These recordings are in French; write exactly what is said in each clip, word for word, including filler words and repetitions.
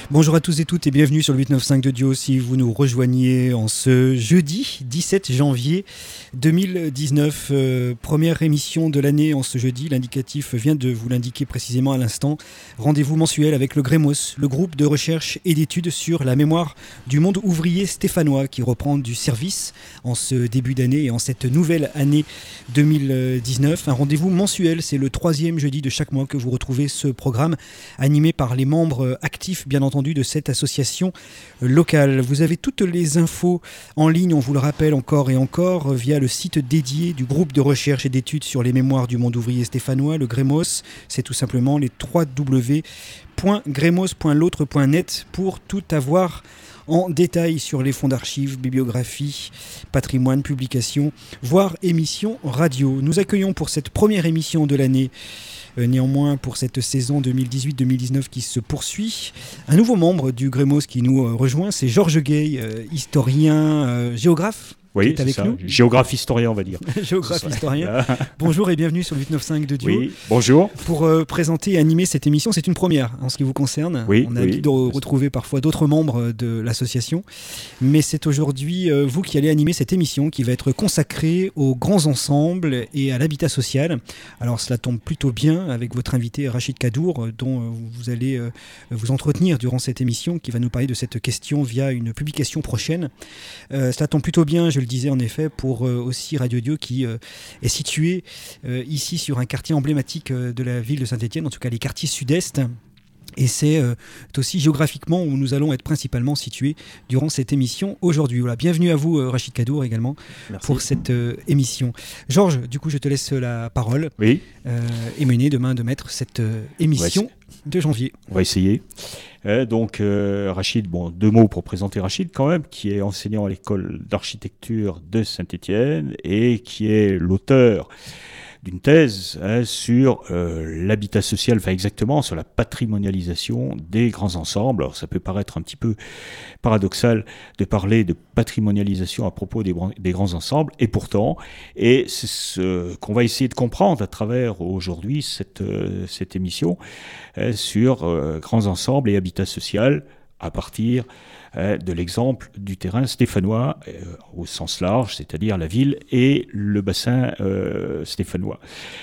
Bonjour à tous et toutes et bienvenue sur le huit neuf cinq de Dio. Si vous nous rejoignez en ce jeudi dix-sept janvier deux mille dix-neuf, euh, première émission de l'année en ce jeudi, l'indicatif vient de vous l'indiquer précisément à l'instant. Rendez-vous mensuel avec le Grémos, le groupe de recherche et d'études sur la mémoire du monde ouvrier stéphanois qui reprend du service en ce début d'année et en cette nouvelle année deux mille dix-neuf. Un rendez-vous mensuel, c'est le troisième jeudi de chaque mois que vous retrouvez ce programme animé par les membres actifs, bien entendu, de cette association locale. Vous avez toutes les infos en ligne, on vous le rappelle encore et encore, via le site dédié du groupe de recherche et d'études sur les mémoires du monde ouvrier stéphanois, le Grémos. C'est tout simplement les w w w point grémos point l'autre point net pour tout avoir en détail sur les fonds d'archives, bibliographie, patrimoine, publications, voire émissions radio. Nous accueillons pour cette première émission de l'année, euh, néanmoins pour cette saison deux mille dix-huit deux mille dix-neuf qui se poursuit, un nouveau membre du Grémos qui nous euh, rejoint, c'est Georges Gay, euh, historien, euh, géographe. Oui, c'est avec ça. nous. Géographe historien, on va dire. Géographe historien. Bonjour et bienvenue sur le huit neuf cinq de Dio. Oui, bonjour. Pour euh, présenter et animer cette émission, c'est une première en ce qui vous concerne. Oui, On a oui. l'habitude de re- retrouver parfois d'autres membres de l'association. Mais c'est aujourd'hui euh, vous qui allez animer cette émission qui va être consacrée aux grands ensembles et à l'habitat social. Alors cela tombe plutôt bien avec votre invité Rachid Kadour, euh, dont euh, vous allez euh, vous entretenir durant cette émission, qui va nous parler de cette question via une publication prochaine. Euh, cela tombe plutôt bien, je le disais en effet, pour euh, aussi Radio Dio qui euh, est situé euh, ici sur un quartier emblématique euh, de la ville de Saint-Étienne, en tout cas les quartiers sud-est. Et c'est euh, aussi géographiquement où nous allons être principalement situés durant cette émission aujourd'hui. Voilà, bienvenue à vous euh, Rachid Kadour également. Merci. Pour cette euh, émission. Georges, du coup je te laisse la parole Oui, euh, et mener de main de maître cette euh, émission Ouais, de janvier. on va essayer. Euh, donc, euh, Rachid, bon, deux mots pour présenter Rachid quand même, qui est enseignant à l'école d'architecture de Saint-Étienne et qui est l'auteur d'une thèse hein, sur euh, l'habitat social, enfin exactement sur la patrimonialisation des grands ensembles. Alors ça peut paraître un petit peu paradoxal de parler de patrimonialisation à propos des, des grands ensembles, et pourtant, et c'est ce qu'on va essayer de comprendre à travers aujourd'hui cette, euh, cette émission euh, sur euh, grands ensembles et habitat social à partir euh, de l'exemple du terrain stéphanois euh, au sens large, c'est-à-dire la ville et le bassin euh, stéphanois.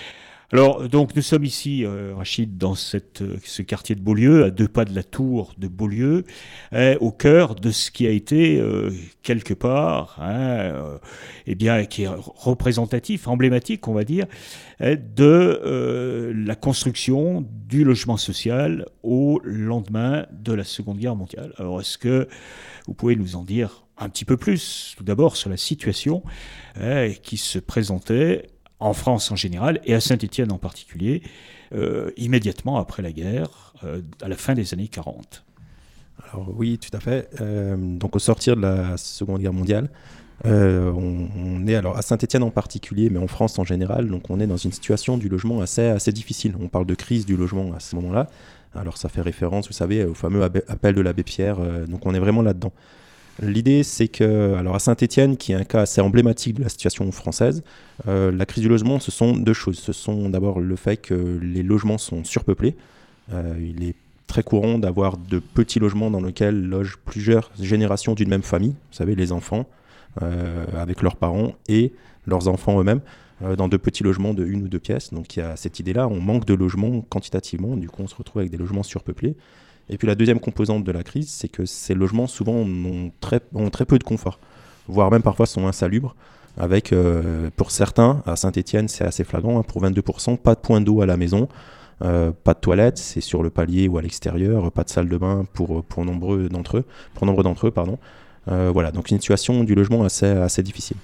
Alors, donc, nous sommes ici, euh, Rachid, dans cette, euh, ce quartier de Beaulieu, à deux pas de la tour de Beaulieu, hein, au cœur de ce qui a été, euh, quelque part, hein, euh, eh bien, qui est représentatif, emblématique, on va dire, hein, de euh, la construction du logement social au lendemain de la Seconde Guerre mondiale. Alors, est-ce que vous pouvez nous en dire un petit peu plus, tout d'abord, sur la situation hein, qui se présentait en France en général, et à Saint-Étienne en particulier, euh, immédiatement après la guerre, euh, à la fin des années quarante. Alors oui, tout à fait. Euh, donc au sortir de la Seconde Guerre mondiale, euh, on, on est alors à Saint-Étienne en particulier, mais en France en général, donc on est dans une situation du logement assez, assez difficile. On parle de crise du logement à ce moment-là. Alors ça fait référence, vous savez, au fameux appel de l'abbé Pierre. Euh, donc on est vraiment là-dedans. L'idée, c'est que, alors à Saint-Étienne, qui est un cas assez emblématique de la situation française, euh, la crise du logement, ce sont deux choses. Ce sont d'abord le fait que les logements sont surpeuplés. Euh, il est très courant d'avoir de petits logements dans lesquels logent plusieurs générations d'une même famille. Vous savez, les enfants euh, avec leurs parents et leurs enfants eux-mêmes euh, dans de petits logements de une ou deux pièces. Donc il y a cette idée-là, on manque de logements quantitativement. Du coup, on se retrouve avec des logements surpeuplés. Et puis la deuxième composante de la crise, c'est que ces logements souvent ont très, ont très peu de confort, voire même parfois sont insalubres, avec euh, pour certains, à Saint-Étienne c'est assez flagrant, hein, pour vingt-deux pour cent, pas de point d'eau à la maison, euh, pas de toilette, c'est sur le palier ou à l'extérieur, pas de salle de bain pour, pour nombreux d'entre eux, pour nombre d'entre eux, pardon. Euh, voilà, donc une situation du logement assez, assez difficile.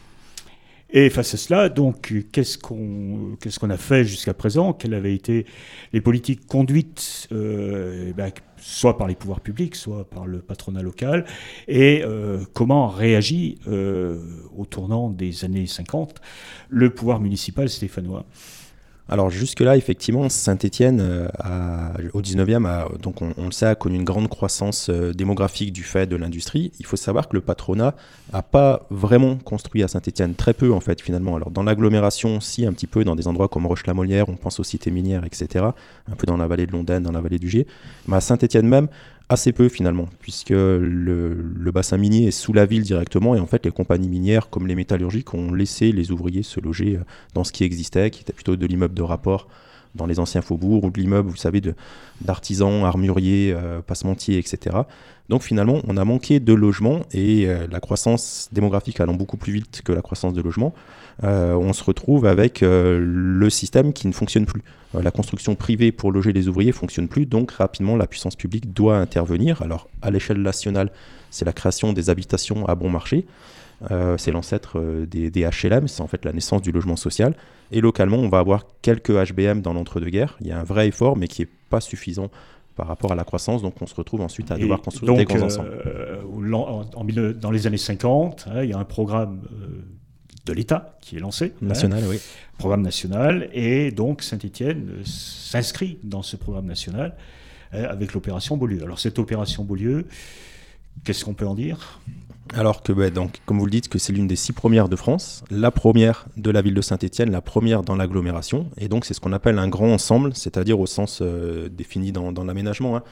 Et face à cela, donc, qu'est-ce qu'on, qu'est-ce qu'on a fait jusqu'à présent ? Quelles avaient été les politiques conduites, euh, eh ben, soit par les pouvoirs publics, soit par le patronat local, et euh, comment réagit, euh, au tournant des années cinquante, le pouvoir municipal stéphanois ? Alors jusque-là, effectivement, Saint-Étienne, euh, a, au dix-neuvième, a, donc on, on le sait, a connu une grande croissance euh, démographique du fait de l'industrie. Il faut savoir que le patronat n'a pas vraiment construit à Saint-Étienne, très peu en fait finalement. Alors dans l'agglomération, si un petit peu, dans des endroits comme Roche-la-Molière, on pense aux cités minières, et cetera, un peu dans la vallée de Londaine, dans la vallée du Gier. Mais à Saint-Étienne même, Assez peu finalement, puisque le, le bassin minier est sous la ville directement et en fait les compagnies minières comme les métallurgiques ont laissé les ouvriers se loger dans ce qui existait, qui était plutôt de l'immeuble de rapport dans les anciens faubourgs ou de l'immeuble, vous savez, de, d'artisans, armuriers, euh, passementiers, et cetera. Donc finalement, on a manqué de logements et euh, la croissance démographique allant beaucoup plus vite que la croissance de logements, euh, on se retrouve avec euh, le système qui ne fonctionne plus. Euh, la construction privée pour loger les ouvriers ne fonctionne plus, donc rapidement la puissance publique doit intervenir. Alors à l'échelle nationale, c'est la création des habitations à bon marché. Euh, c'est l'ancêtre euh, des, des H L M, c'est en fait la naissance du logement social. Et localement, on va avoir quelques H B M dans l'entre-deux-guerres. Il y a un vrai effort, mais qui n'est pas suffisant par rapport à la croissance. Donc on se retrouve ensuite à Et devoir construire donc, des grands euh, ensembles. En, en, dans les années cinquante, hein, il y a un programme euh, de l'État qui est lancé. National, hein, oui. Programme national. Et donc Saint-Étienne euh, s'inscrit dans ce programme national euh, avec l'opération Beaulieu. Alors cette opération Beaulieu, qu'est-ce qu'on peut en dire ? Alors que, bah, donc, comme vous le dites, que c'est l'une des six premières de France, la première de la ville de Saint-Étienne, la première dans l'agglomération, et donc c'est ce qu'on appelle un grand ensemble, c'est-à-dire au sens euh, défini dans, dans l'aménagement, hein,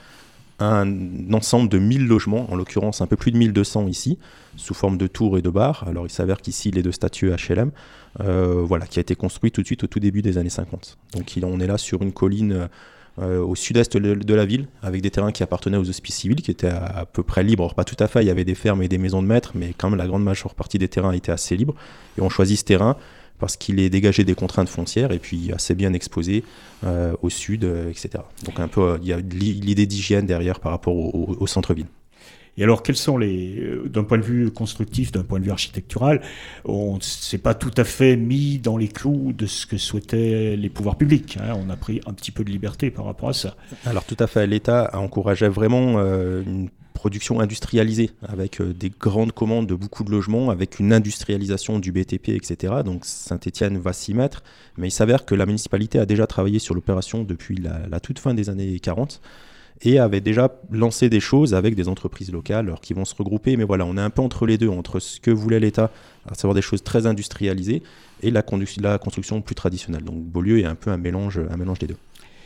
un ensemble de mille logements, en l'occurrence un peu plus de mille deux cents ici, sous forme de tours et de bars. Alors il s'avère qu'ici il est de statut H L M, euh, voilà, qui a été construit tout de suite au tout début des années cinquante. Donc il, on est là sur une colline Euh, au sud-est de, de la ville, avec des terrains qui appartenaient aux hospices civils, qui étaient à, à peu près libres. Alors, pas tout à fait, il y avait des fermes et des maisons de maîtres, mais quand même la grande majeure partie des terrains étaient assez libres. Et on choisit ce terrain parce qu'il est dégagé des contraintes foncières et puis assez bien exposé euh, au sud, euh, et cetera. Donc un peu, euh, il y a l'idée d'hygiène derrière par rapport au, au, au centre-ville. Et alors, quels sont les, d'un point de vue constructif, d'un point de vue architectural, on ne s'est pas tout à fait mis dans les clous de ce que souhaitaient les pouvoirs publics. Hein. On a pris un petit peu de liberté par rapport à ça. Alors tout à fait, l'État encourageait vraiment euh, une production industrialisée, avec euh, des grandes commandes de beaucoup de logements, avec une industrialisation du B T P, et cetera. Donc Saint-Étienne va s'y mettre, mais il s'avère que la municipalité a déjà travaillé sur l'opération depuis la, la toute fin des années quarante, et avait déjà lancé des choses avec des entreprises locales alors, qui vont se regrouper. Mais voilà, on est un peu entre les deux, entre ce que voulait l'État, à savoir des choses très industrialisées, et la, condu- la construction plus traditionnelle. Donc Beaulieu est un peu un mélange, un mélange des deux.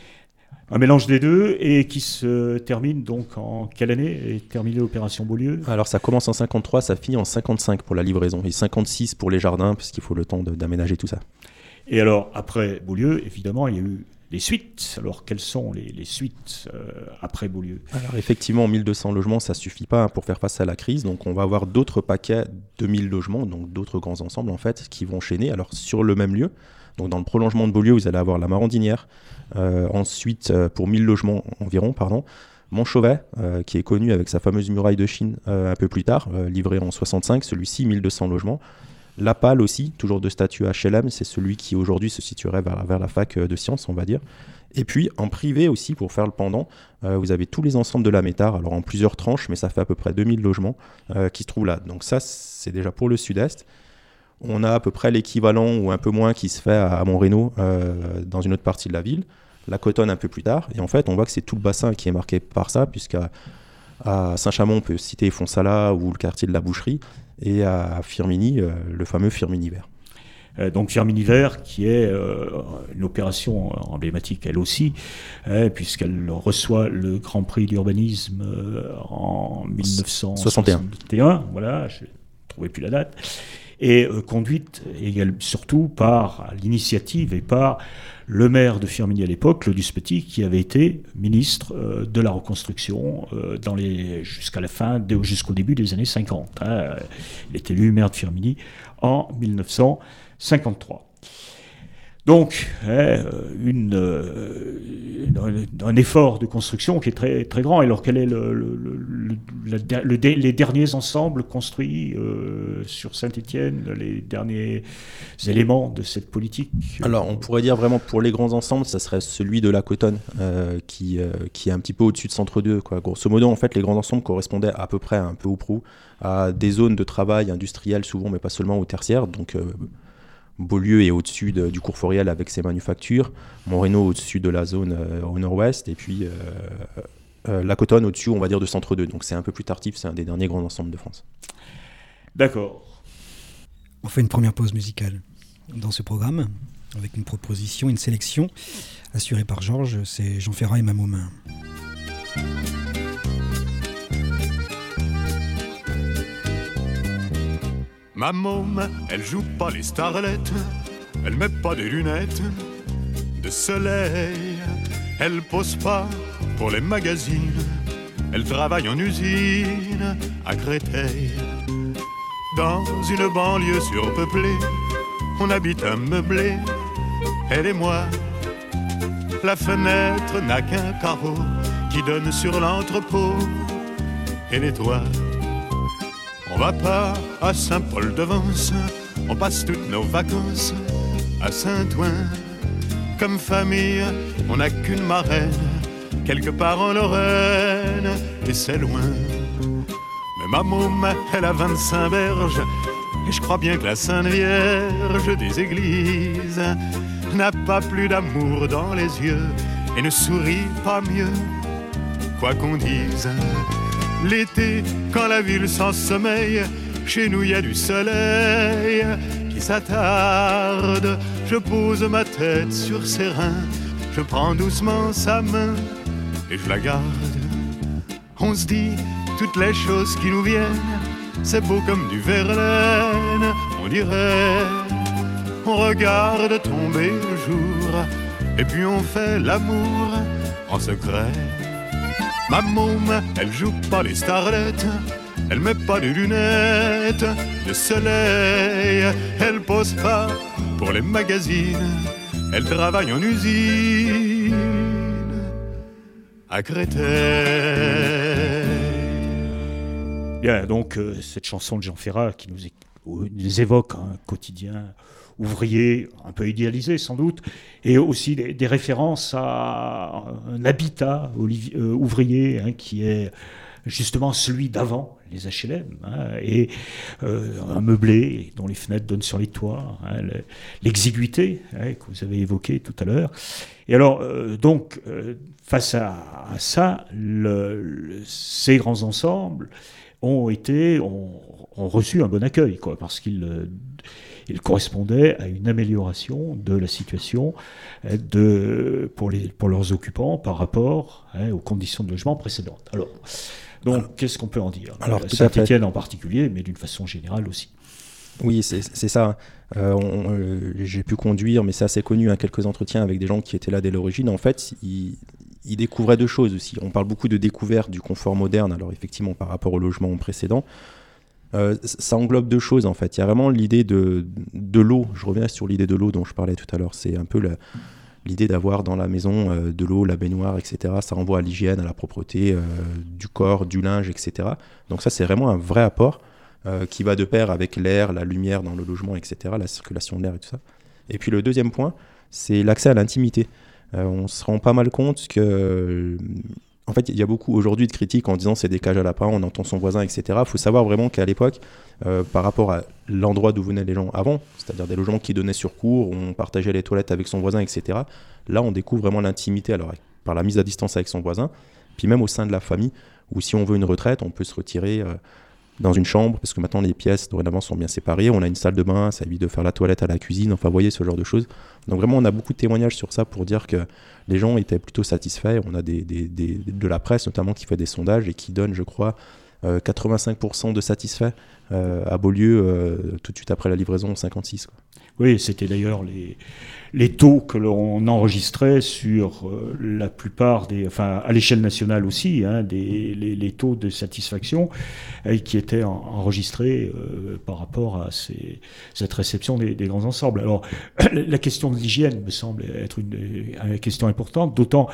Un mélange des deux, et qui se termine donc en quelle année est terminée l'opération Beaulieu ? Alors ça commence en cinquante-trois, ça finit en cinquante-cinq pour la livraison, et cinquante-six pour les jardins, parce qu'il faut le temps de, d'aménager tout ça. Et alors, après Beaulieu, évidemment, il y a eu les suites. Alors, quelles sont les, les suites euh, après Beaulieu ? Alors effectivement, mille deux cents logements, ça ne suffit pas pour faire face à la crise. Donc on va avoir d'autres paquets de mille logements, donc d'autres grands ensembles en fait, qui vont chaîner. Alors sur le même lieu, donc dans le prolongement de Beaulieu, vous allez avoir la Marandinière. Euh, ensuite, euh, pour mille logements environ, pardon, Montchauvet, euh, qui est connu avec sa fameuse muraille de Chine euh, un peu plus tard, euh, livré en soixante-cinq, celui-ci mille deux cents logements. La Palle aussi, toujours de statut H L M, c'est celui qui aujourd'hui se situerait vers, vers la fac de sciences, on va dire. Et puis en privé aussi, pour faire le pendant, euh, vous avez tous les ensembles de la Métard, alors en plusieurs tranches, mais ça fait à peu près deux mille logements euh, qui se trouvent là. Donc ça, c'est déjà pour le sud-est. On a à peu près l'équivalent ou un peu moins qui se fait à Montrénaud, euh, dans une autre partie de la ville. La Cotonne un peu plus tard. Et en fait, on voit que c'est tout le bassin qui est marqué par ça, puisqu'à à Saint-Chamond, on peut citer Fonsala ou le quartier de la Boucherie, et à Firminy, euh, le fameux Firminy vert. Euh, donc Firminy vert, qui est euh, une opération emblématique elle aussi, euh, puisqu'elle reçoit le Grand Prix d'urbanisme euh, en mille neuf cent soixante et un. Voilà, je ne trouvais plus la date. Et euh, conduite également, surtout par l'initiative et par le maire de Firminy à l'époque, Claudius Petit, qui avait été ministre euh, de la reconstruction euh, dans les, jusqu'à la fin, de, jusqu'au début des années cinquante. Hein. Il est élu maire de Firminy en mille neuf cent cinquante-trois. Donc, hein, une, euh, un, un effort de construction qui est très, très grand. Alors, quel est le, le, le, le, le, les derniers ensembles construits euh, sur Saint-Étienne, les derniers éléments de cette politique ? Alors, on pourrait dire vraiment pour les grands ensembles, ça serait celui de la Cotonne, euh, qui, euh, qui est un petit peu au-dessus de Centre deux, quoi. Grosso modo, en fait, les grands ensembles correspondaient à peu près, un peu ou prou, à des zones de travail industriel souvent, mais pas seulement au tertiaire. Donc, euh, Beaulieu est au-dessus de, du cours Foriel avec ses manufactures, Montrénaud au-dessus de la zone euh, au nord-ouest, et puis euh, euh, la Cotonne au-dessus, on va dire, de Centre deux. Donc c'est un peu plus tardif, c'est un des derniers grands ensembles de France. D'accord. On fait une première pause musicale dans ce programme, avec une proposition, une sélection assurée par Georges, c'est Jean Ferrat et Mamoumain. Ma môme, elle joue pas les starlettes, elle met pas des lunettes de soleil, elle pose pas pour les magazines, elle travaille en usine à Créteil. Dans une banlieue surpeuplée, on habite un meublé, elle et moi. La fenêtre n'a qu'un carreau qui donne sur l'entrepôt et les toits. On va pas à Saint-Paul-de-Vence, on passe toutes nos vacances à Saint-Ouen. Comme famille, on n'a qu'une marraine, quelque part en Lorraine, et c'est loin. Mais ma môme, elle a vingt-cinq berges, et je crois bien que la Sainte Vierge des églises n'a pas plus d'amour dans les yeux et ne sourit pas mieux, quoi qu'on dise. L'été, quand la ville s'ensommeille, chez nous y a du soleil qui s'attarde. Je pose ma tête sur ses reins, je prends doucement sa main et je la garde. On se dit toutes les choses qui nous viennent, c'est beau comme du Verlaine, on dirait. On regarde tomber le jour et puis on fait l'amour en secret. Ma môme, elle joue pas les starlettes, elle met pas de lunettes de soleil, elle pose pas pour les magazines, elle travaille en usine à Créteil. Bien, donc euh, cette chanson de Jean Ferrat qui nous, é- nous évoque un quotidien ouvrier, un peu idéalisé sans doute, et aussi des, des références à un habitat oliv- euh, ouvrier hein, qui est justement celui d'avant les H L M, hein, et euh, un meublé dont les fenêtres donnent sur les toits, hein, le, l'exiguïté hein, que vous avez évoqué tout à l'heure. Et alors, euh, donc, euh, face à, à ça, le, le, ces grands ensembles ont été, ont, ont reçu un bon accueil, quoi, parce qu'ils euh, ils correspondaient à une amélioration de la situation euh, de, pour, les, pour leurs occupants par rapport hein, aux conditions de logement précédentes. Alors, donc, alors, qu'est-ce qu'on peut en dire alors, Saint-Étienne en particulier, mais d'une façon générale aussi. Oui, c'est, c'est ça. Euh, on, euh, j'ai pu conduire, mais c'est assez connu, hein, quelques entretiens avec des gens qui étaient là dès l'origine. En fait, ils, ils découvraient deux choses aussi. On parle beaucoup de découverte du confort moderne, alors effectivement par rapport au logement précédent. Euh, ça englobe deux choses en fait. Il y a vraiment l'idée de, de l'eau. Je reviens sur l'idée de l'eau dont je parlais tout à l'heure. C'est un peu la, l'idée d'avoir dans la maison euh, de l'eau, la baignoire, et cetera. Ça renvoie à l'hygiène, à la propreté euh, du corps, du linge, et cetera. Donc ça, c'est vraiment un vrai apport euh, qui va de pair avec l'air, la lumière dans le logement, et cetera. La circulation de l'air et tout ça. Et puis le deuxième point, c'est l'accès à l'intimité. Euh, on se rend pas mal compte que... Euh, En fait, il y a beaucoup aujourd'hui de critiques en disant c'est des cages à lapins, on entend son voisin, et cetera. Il faut savoir vraiment qu'à l'époque, euh, par rapport à l'endroit d'où venaient les gens avant, c'est-à-dire des logements qui donnaient sur cour, on partageait les toilettes avec son voisin, et cetera. Là, on découvre vraiment l'intimité alors, par la mise à distance avec son voisin, puis même au sein de la famille, où si on veut une retraite, on peut se retirer euh, dans une chambre, parce que maintenant les pièces dorénavant sont bien séparées, on a une salle de bain, ça évite de faire la toilette à la cuisine, enfin vous voyez ce genre de choses. Donc vraiment on a beaucoup de témoignages sur ça pour dire que les gens étaient plutôt satisfaits. On a des, des, des, de la presse notamment qui fait des sondages et qui donne je crois euh, quatre-vingt-cinq pour cent de satisfaits euh, à Beaulieu euh, tout de suite après la livraison cinquante-six quoi. Oui, c'était d'ailleurs les, les taux que l'on enregistrait sur euh, la plupart des, enfin à l'échelle nationale aussi, hein, des, les, les taux de satisfaction euh, qui étaient en, enregistrés euh, par rapport à ces, cette réception des, des grands ensembles. Alors la question de l'hygiène me semble être une, une question importante, d'autant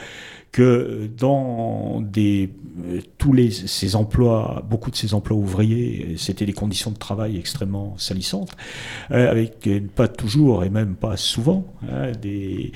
que dans des, euh, tous les, ces emplois, beaucoup de ces emplois ouvriers, c'était des conditions de travail extrêmement salissantes, euh, avec euh, pas toujours et même pas souvent hein, des,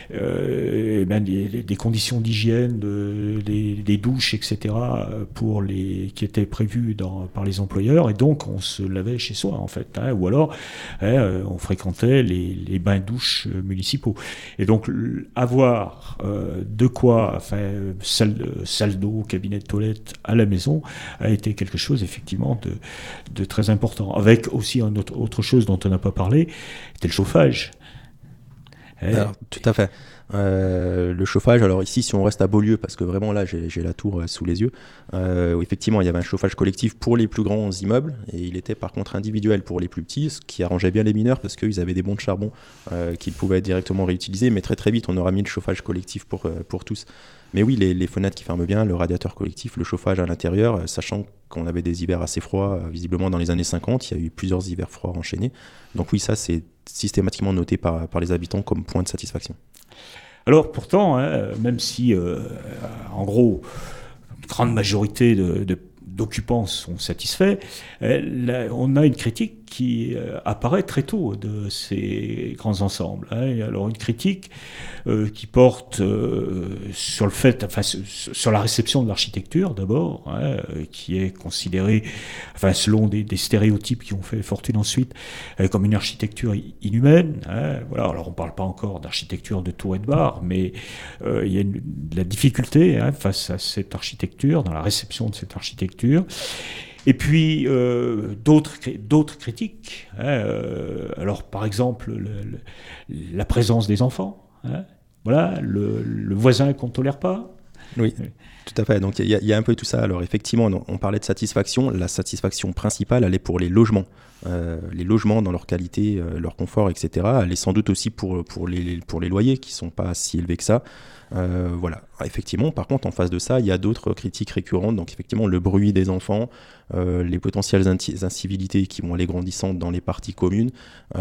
euh, ben des, des conditions d'hygiène, de, des, des douches, et cetera pour les qui étaient prévues dans, par les employeurs, et donc on se lavait chez soi en fait, hein, ou alors hein, on fréquentait les, les bains-douches municipaux. Et donc avoir euh, de quoi Enfin, salle, salle d'eau, cabinet de toilette à la maison a été quelque chose effectivement de, de très important. Avec aussi une autre, autre chose dont on n'a pas parlé, c'était le chauffage. Eh, Alors, tout à fait. Euh, le chauffage, alors ici, si on reste à Beaulieu, parce que vraiment là, j'ai, j'ai la tour euh, sous les yeux, euh, où effectivement, il y avait un chauffage collectif pour les plus grands immeubles, et il était par contre individuel pour les plus petits, ce qui arrangeait bien les mineurs, parce qu'ils avaient des bons de charbon euh, qu'ils pouvaient directement réutiliser, mais très très vite, on aura mis le chauffage collectif pour, euh, pour tous. Mais oui, les, les fenêtres qui ferment bien, le radiateur collectif, le chauffage à l'intérieur, euh, sachant qu'on avait des hivers assez froids, euh, visiblement dans les années cinquante, il y a eu plusieurs hivers froids enchaînés. Donc oui, ça c'est systématiquement noté par, par les habitants comme point de satisfaction. Alors pourtant, hein, même si, euh, en gros, une grande majorité de, de, d'occupants sont satisfaits, euh, là, on a une critique qui euh, apparaît très tôt de ces grands ensembles. Hein. Et alors une critique euh, qui porte euh, sur le fait, enfin sur la réception de l'architecture d'abord, hein, qui est considérée, enfin selon des, des stéréotypes qui ont fait fortune ensuite, euh, comme une architecture inhumaine. Hein. Voilà. Alors on ne parle pas encore d'architecture de tour et de bar, mais euh, il y a une, de la difficulté hein, face à cette architecture, dans la réception de cette architecture. Et puis euh, d'autres, d'autres critiques. Hein, euh, alors par exemple le, le, la présence des enfants. Hein, voilà, le, le voisin qu'on ne tolère pas. Oui, tout à fait. Donc il y, y a un peu tout ça. Alors effectivement, on parlait de satisfaction. La satisfaction principale, elle est pour les logements. Euh, les logements dans leur qualité, euh, leur confort, et cetera. Elle est sans doute aussi pour, pour, les, pour les loyers qui ne sont pas si élevés que ça. Euh, voilà. Effectivement, par contre, en face de ça, il y a d'autres critiques récurrentes. Donc effectivement, le bruit des enfants, euh, les potentielles inti- incivilités qui vont aller grandissant dans les parties communes.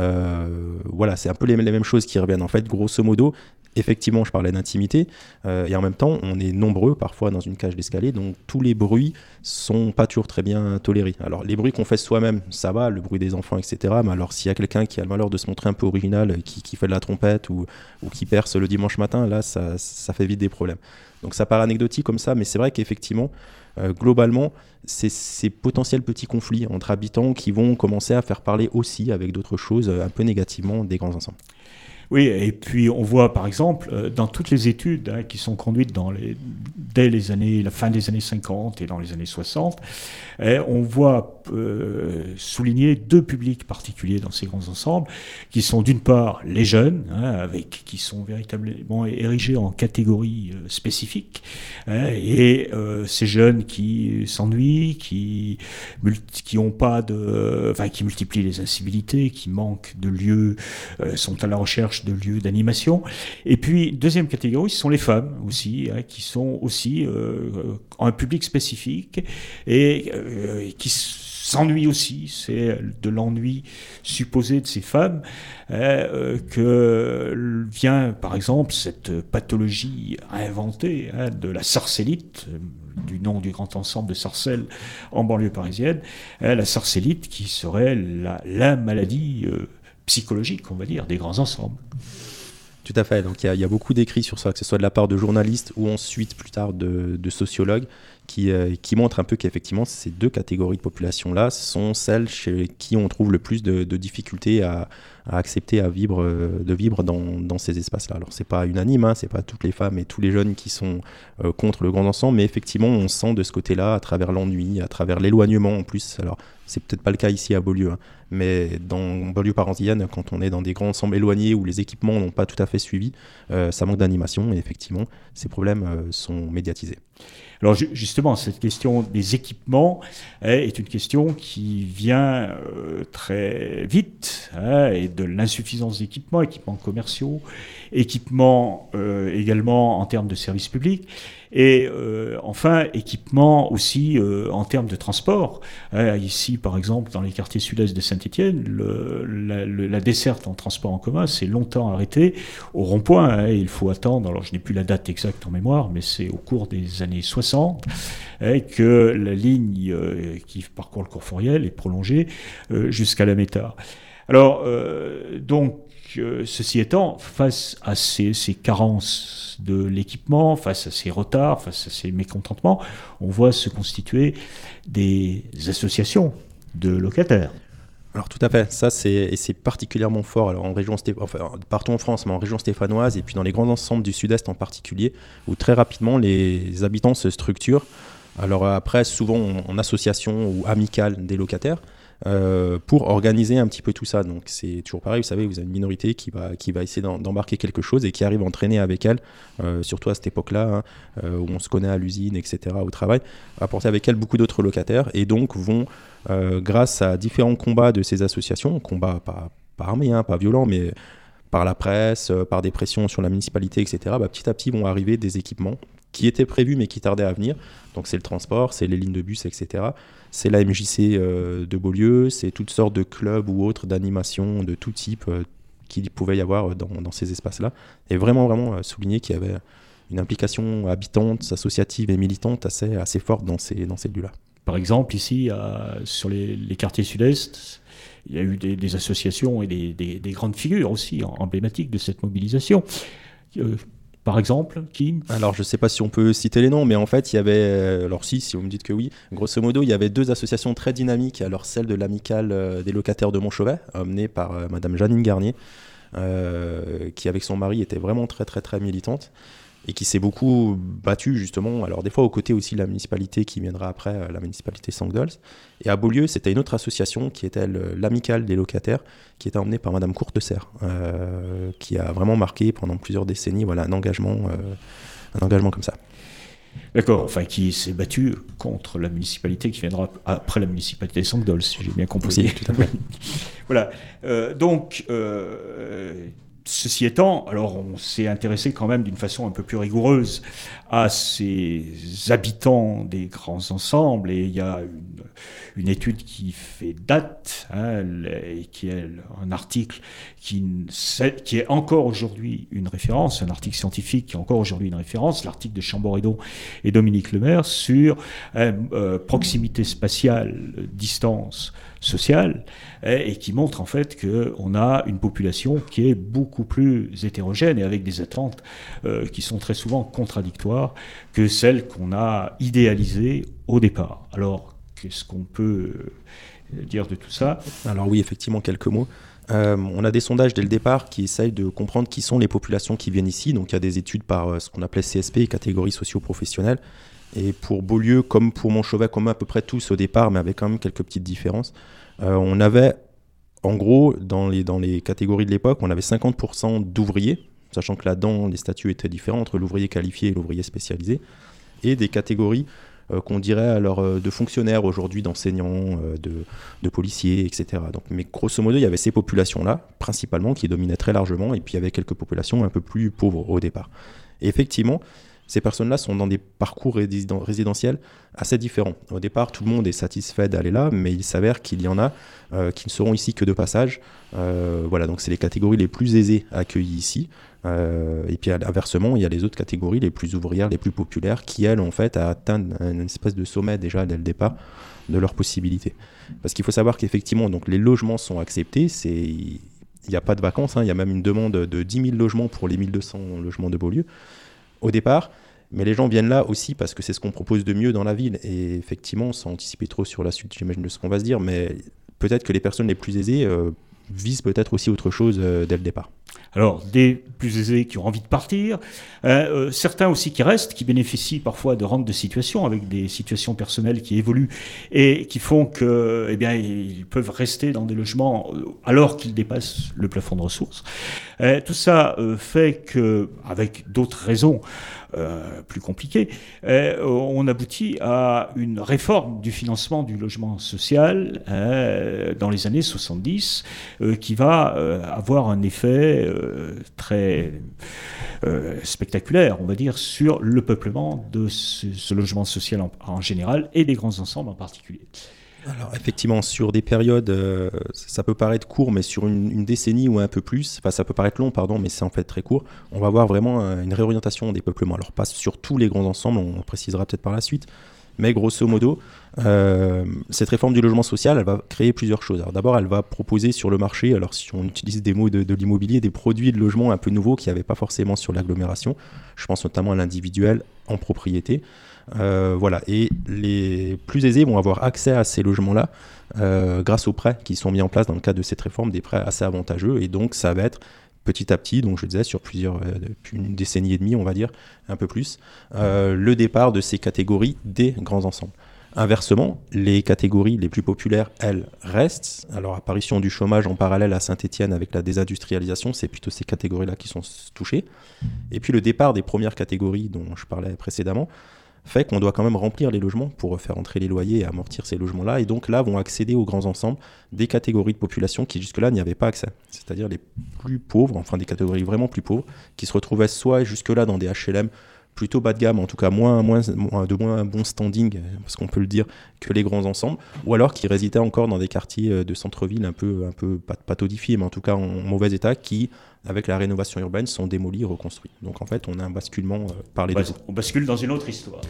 Euh, voilà, c'est un peu les, les mêmes choses qui reviennent. En fait, grosso modo, effectivement, je parlais d'intimité, euh, et en même temps, on est nombreux parfois dans une cage d'escalier, donc tous les bruits sont pas toujours très bien tolérés. Alors, les bruits qu'on fait soi-même, ça va, le bruit des enfants, et cetera. Mais alors, s'il y a quelqu'un qui a le malheur de se montrer un peu original, qui, qui fait de la trompette ou, ou qui perce le dimanche matin, là, ça, ça fait vite des problèmes. Donc, ça paraît anecdotique comme ça, mais c'est vrai qu'effectivement, euh, globalement, c'est ces potentiels petits conflits entre habitants qui vont commencer à faire parler aussi avec d'autres choses un peu négativement des grands ensembles. Oui, et puis on voit par exemple euh, dans toutes les études hein, qui sont conduites dans les, dès les années, la fin des années cinquante et dans les années soixante, eh, on voit euh, souligner deux publics particuliers dans ces grands ensembles, qui sont d'une part les jeunes, hein, avec, qui sont véritablement érigés en catégories euh, spécifiques, hein, et euh, ces jeunes qui s'ennuient, qui multi, qui ont pas de, enfin qui multiplient les incivilités, qui manquent de lieux, euh, sont à la recherche de lieux d'animation. Et puis, deuxième catégorie, ce sont les femmes aussi, hein, qui sont aussi euh, un public spécifique et euh, qui s'ennuient aussi. C'est de l'ennui supposé de ces femmes hein, euh, que vient, par exemple, cette pathologie inventée hein, de la sorcellite, du nom du grand ensemble de Sarcelles en banlieue parisienne, hein, la sorcellite qui serait la, la maladie euh, psychologique, on va dire, des grands ensembles. Tout à fait. Donc il y, y a beaucoup d'écrits sur ça, que ce soit de la part de journalistes ou ensuite plus tard de, de sociologues, qui, euh, qui montrent un peu qu'effectivement ces deux catégories de population-là sont celles chez qui on trouve le plus de, de difficultés à, à accepter à vivre, euh, de vivre dans, dans ces espaces-là. Alors c'est pas unanime, hein, c'est pas toutes les femmes et tous les jeunes qui sont euh, contre le grand ensemble, mais effectivement on sent de ce côté-là, à travers l'ennui, à travers l'éloignement en plus. Alors c'est peut-être pas le cas ici à Beaulieu, hein, mais dans banlieue parisienne, quand on est dans des grands ensembles éloignés où les équipements n'ont pas tout à fait suivi, euh, ça manque d'animation et effectivement ces problèmes euh, sont médiatisés. Alors justement, cette question des équipements est une question qui vient euh, très vite, hein, et de l'insuffisance d'équipements, équipements commerciaux, équipements euh, également en termes de services publics, et euh, enfin équipements aussi euh, en termes de transport. Hein, ici, par exemple, dans les quartiers sud-est de Saint-Étienne, le, la, le, la desserte en transport en commun s'est longtemps arrêtée au rond-point. Hein, il faut attendre, alors je n'ai plus la date exacte en mémoire, mais c'est au cours des années soixante hein, que la ligne euh, qui parcourt le cours Fouriel est prolongée euh, jusqu'à la Métard. Alors, euh, donc, Euh, ceci étant, face à ces, ces carences de l'équipement, face à ces retards, face à ces mécontentements, on voit se constituer des associations de locataires. Alors tout à fait, ça c'est, et c'est particulièrement fort alors, en région Stéphanoise, enfin, partout en France, mais en région stéphanoise et puis dans les grands ensembles du sud-est en particulier, où très rapidement les habitants se structurent. Alors après, souvent en association ou amicale des locataires, euh, pour organiser un petit peu tout ça. Donc c'est toujours pareil, vous savez, vous avez une minorité qui va, qui va essayer d'en, d'embarquer quelque chose et qui arrive à entraîner avec elle, euh, surtout à cette époque-là, hein, euh, où on se connaît à l'usine, et cetera, au travail, apporter avec elle beaucoup d'autres locataires et donc vont, euh, grâce à différents combats de ces associations, combats pas, pas armés, hein, pas violents, mais par la presse, euh, par des pressions sur la municipalité, et cetera, bah, petit à petit vont arriver des équipements qui étaient prévus mais qui tardaient à venir. Donc c'est le transport, c'est les lignes de bus, et cetera. C'est la M J C euh, de Beaulieu, c'est toutes sortes de clubs ou autres d'animations de tout type euh, qu'il pouvait y avoir dans, dans ces espaces-là. Et vraiment, vraiment euh, souligner qu'il y avait une implication habitante, associative et militante assez, assez forte dans ces, dans ces lieux-là. Par exemple, ici, à, sur les, les quartiers sud-est, il y a eu des, des associations et des, des, des grandes figures aussi emblématiques de cette mobilisation. Euh, Par exemple, qui ? Alors, je ne sais pas si on peut citer les noms, mais en fait, il y avait... Alors si, si vous me dites que oui. Grosso modo, il y avait deux associations très dynamiques. Alors, celle de l'amicale des locataires de Montchauvet, menée par euh, Madame Janine Garnier, euh, qui, avec son mari, était vraiment très, très, très militante et qui s'est beaucoup battue, justement, alors des fois aux côtés aussi de la municipalité qui viendra après, euh, la municipalité Saint-Gdolz. Et à Beaulieu, c'était une autre association qui était le, l'amicale des locataires, qui était emmenée par Madame Courteserre, euh, qui a vraiment marqué pendant plusieurs décennies voilà, un, engagement, euh, un engagement comme ça. D'accord, enfin qui s'est battu contre la municipalité qui viendra après la municipalité Saint-Gdolz, si j'ai bien compris. Aussi, tout à fait. Voilà, euh, donc... Euh, Ceci étant, alors on s'est intéressé quand même d'une façon un peu plus rigoureuse à ces habitants des grands ensembles, et il y a une, une étude qui fait date, hein, et qui est un article qui, qui est encore aujourd'hui une référence, un article scientifique qui est encore aujourd'hui une référence, l'article de Chamboredon et Dominique Lemaire sur euh, euh, proximité spatiale, distance sociale, et qui montre en fait qu'on a une population qui est beaucoup plus hétérogène et avec des attentes euh, qui sont très souvent contradictoires que celles qu'on a idéalisées au départ. Alors, qu'est-ce qu'on peut dire de tout ça ? Alors oui, effectivement, quelques mots. Euh, on a des sondages dès le départ qui essayent de comprendre qui sont les populations qui viennent ici. Donc il y a des études par euh, ce qu'on appelait C S P, catégories socio-professionnelles. Et pour Beaulieu, comme pour Montchauvet, comme à peu près tous au départ, mais avec quand même quelques petites différences, euh, on avait, en gros, dans les, dans les catégories de l'époque, on avait cinquante pour cent d'ouvriers, sachant que là-dedans, les statuts étaient différents entre l'ouvrier qualifié et l'ouvrier spécialisé, et des catégories euh, qu'on dirait alors euh, de fonctionnaires aujourd'hui, d'enseignants, euh, de, de policiers, et cetera. Donc, mais grosso modo, il y avait ces populations-là, principalement, qui dominaient très largement, et puis il y avait quelques populations un peu plus pauvres au départ. Et effectivement, ces personnes-là sont dans des parcours résident- résidentiels assez différents. Au départ, tout le monde est satisfait d'aller là, mais il s'avère qu'il y en a euh, qui ne seront ici que de passage. Euh, voilà, donc c'est les catégories les plus aisées accueillies ici. Euh, et puis inversement, il y a les autres catégories les plus ouvrières, les plus populaires, qui elles, en fait, atteignent une espèce de sommet déjà dès le départ de leurs possibilités. Parce qu'il faut savoir qu'effectivement, donc les logements sont acceptés. C'est... Il n'y a pas de vacances, hein. Il y a même une demande de dix mille logements pour les mille deux cents logements de Beaulieu au départ, mais les gens viennent là aussi parce que c'est ce qu'on propose de mieux dans la ville. Et effectivement, sans anticiper trop sur la suite, j'imagine, de ce qu'on va se dire, mais peut-être que les personnes les plus aisées euh, visent peut-être aussi autre chose euh, dès le départ. Alors, des plus aisés qui ont envie de partir, euh, euh, certains aussi qui restent, qui bénéficient parfois de rentes de situation, avec des situations personnelles qui évoluent et qui font que, eh bien, ils peuvent rester dans des logements alors qu'ils dépassent le plafond de ressources. Euh, tout ça euh, fait que, avec d'autres raisons euh, plus compliquées, euh, on aboutit à une réforme du financement du logement social euh, dans les années soixante-dix, euh, qui va euh, avoir un effet euh, très euh, spectaculaire, on va dire, sur le peuplement de ce, ce logement social en, en général et des grands ensembles en particulier. Alors effectivement, sur des périodes, euh, ça peut paraître court, mais sur une, une décennie ou un peu plus, enfin ça peut paraître long, pardon, mais c'est en fait très court, on va voir vraiment un, une réorientation des peuplements. Alors pas sur tous les grands ensembles, on précisera peut-être par la suite, mais grosso modo, euh, cette réforme du logement social, elle va créer plusieurs choses. Alors d'abord, elle va proposer sur le marché, alors si on utilise des mots de, de l'immobilier, des produits de logement un peu nouveaux qu'il n'y avait pas forcément sur l'agglomération. Je pense notamment à l'individuel en propriété. Euh, voilà, et les plus aisés vont avoir accès à ces logements-là euh, grâce aux prêts qui sont mis en place dans le cadre de cette réforme, des prêts assez avantageux, et donc ça va être petit à petit, donc je disais sur plusieurs, euh, depuis une décennie et demie, on va dire, un peu plus, euh, le départ de ces catégories des grands ensembles. Inversement, les catégories les plus populaires, elles, restent. Alors, apparition du chômage en parallèle à Saint-Étienne avec la désindustrialisation, c'est plutôt ces catégories-là qui sont touchées. Et puis, le départ des premières catégories dont je parlais précédemment fait qu'on doit quand même remplir les logements pour faire entrer les loyers et amortir ces logements-là. Et donc là, vont accéder aux grands ensembles des catégories de population qui jusque-là n'y avaient pas accès. C'est-à-dire les plus pauvres, enfin des catégories vraiment plus pauvres, qui se retrouvaient soit jusque-là dans des H L M plutôt bas de gamme, en tout cas moins, moins, de moins bon standing, parce qu'on peut le dire, que les grands ensembles, ou alors qui résidaient encore dans des quartiers de centre-ville un peu, un peu pas, pas todifiés, mais en tout cas en mauvais état, qui, avec la rénovation urbaine, sont démolis et reconstruits. Donc en fait, on a un basculement euh, par les on deux. On bascule dans une autre histoire.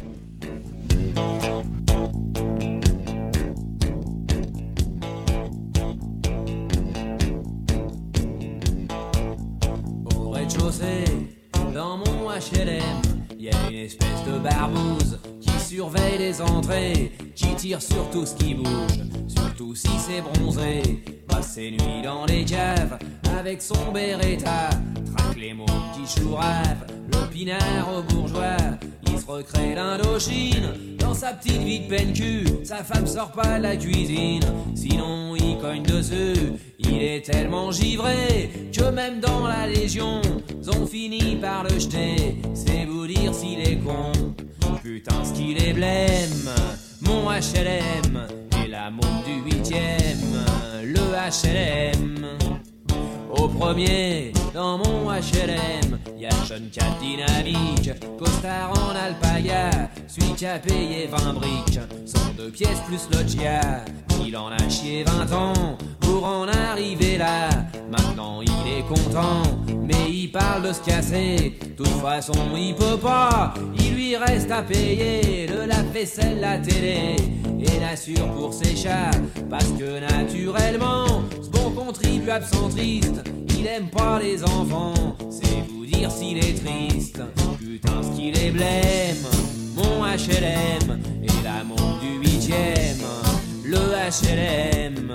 Au rez-de-chaussée, dans mon H L M, il y a une espèce de barbouze qui surveille les entrées, qui tire sur tout ce qui bouge, surtout si c'est bronzé. Passe ses nuits dans les caves avec son Beretta, traque les mômes qui chourave, le pinard au bourgeois. Il se recrée l'Indochine dans sa petite vie de peine-cul. Sa femme sort pas de la cuisine, sinon il cogne dessus. Il est tellement givré que même dans la Légion, ils ont fini par le jeter. C'est vous dire s'il est con, putain ce qu'il est blême. Mon H L M et la môme du huitième, le H L M. Au premier, dans mon H L M, y'a le jeune cat dynamique, costard en alpaga, celui qui a payé vingt briques, cent deux pièces plus loggia. Il en a chié vingt ans pour en arriver là. Maintenant il est content, mais il parle de se casser. De toute façon il peut pas, il lui reste à payer le lave-vaisselle, la télé et l'assure pour ses chats. Parce que naturellement, ce bon contribuable centriste, il aime pas les enfants, c'est vous dire s'il est triste. Putain ce qu'il est blême, mon H L M et la môme du huitième, le H L M.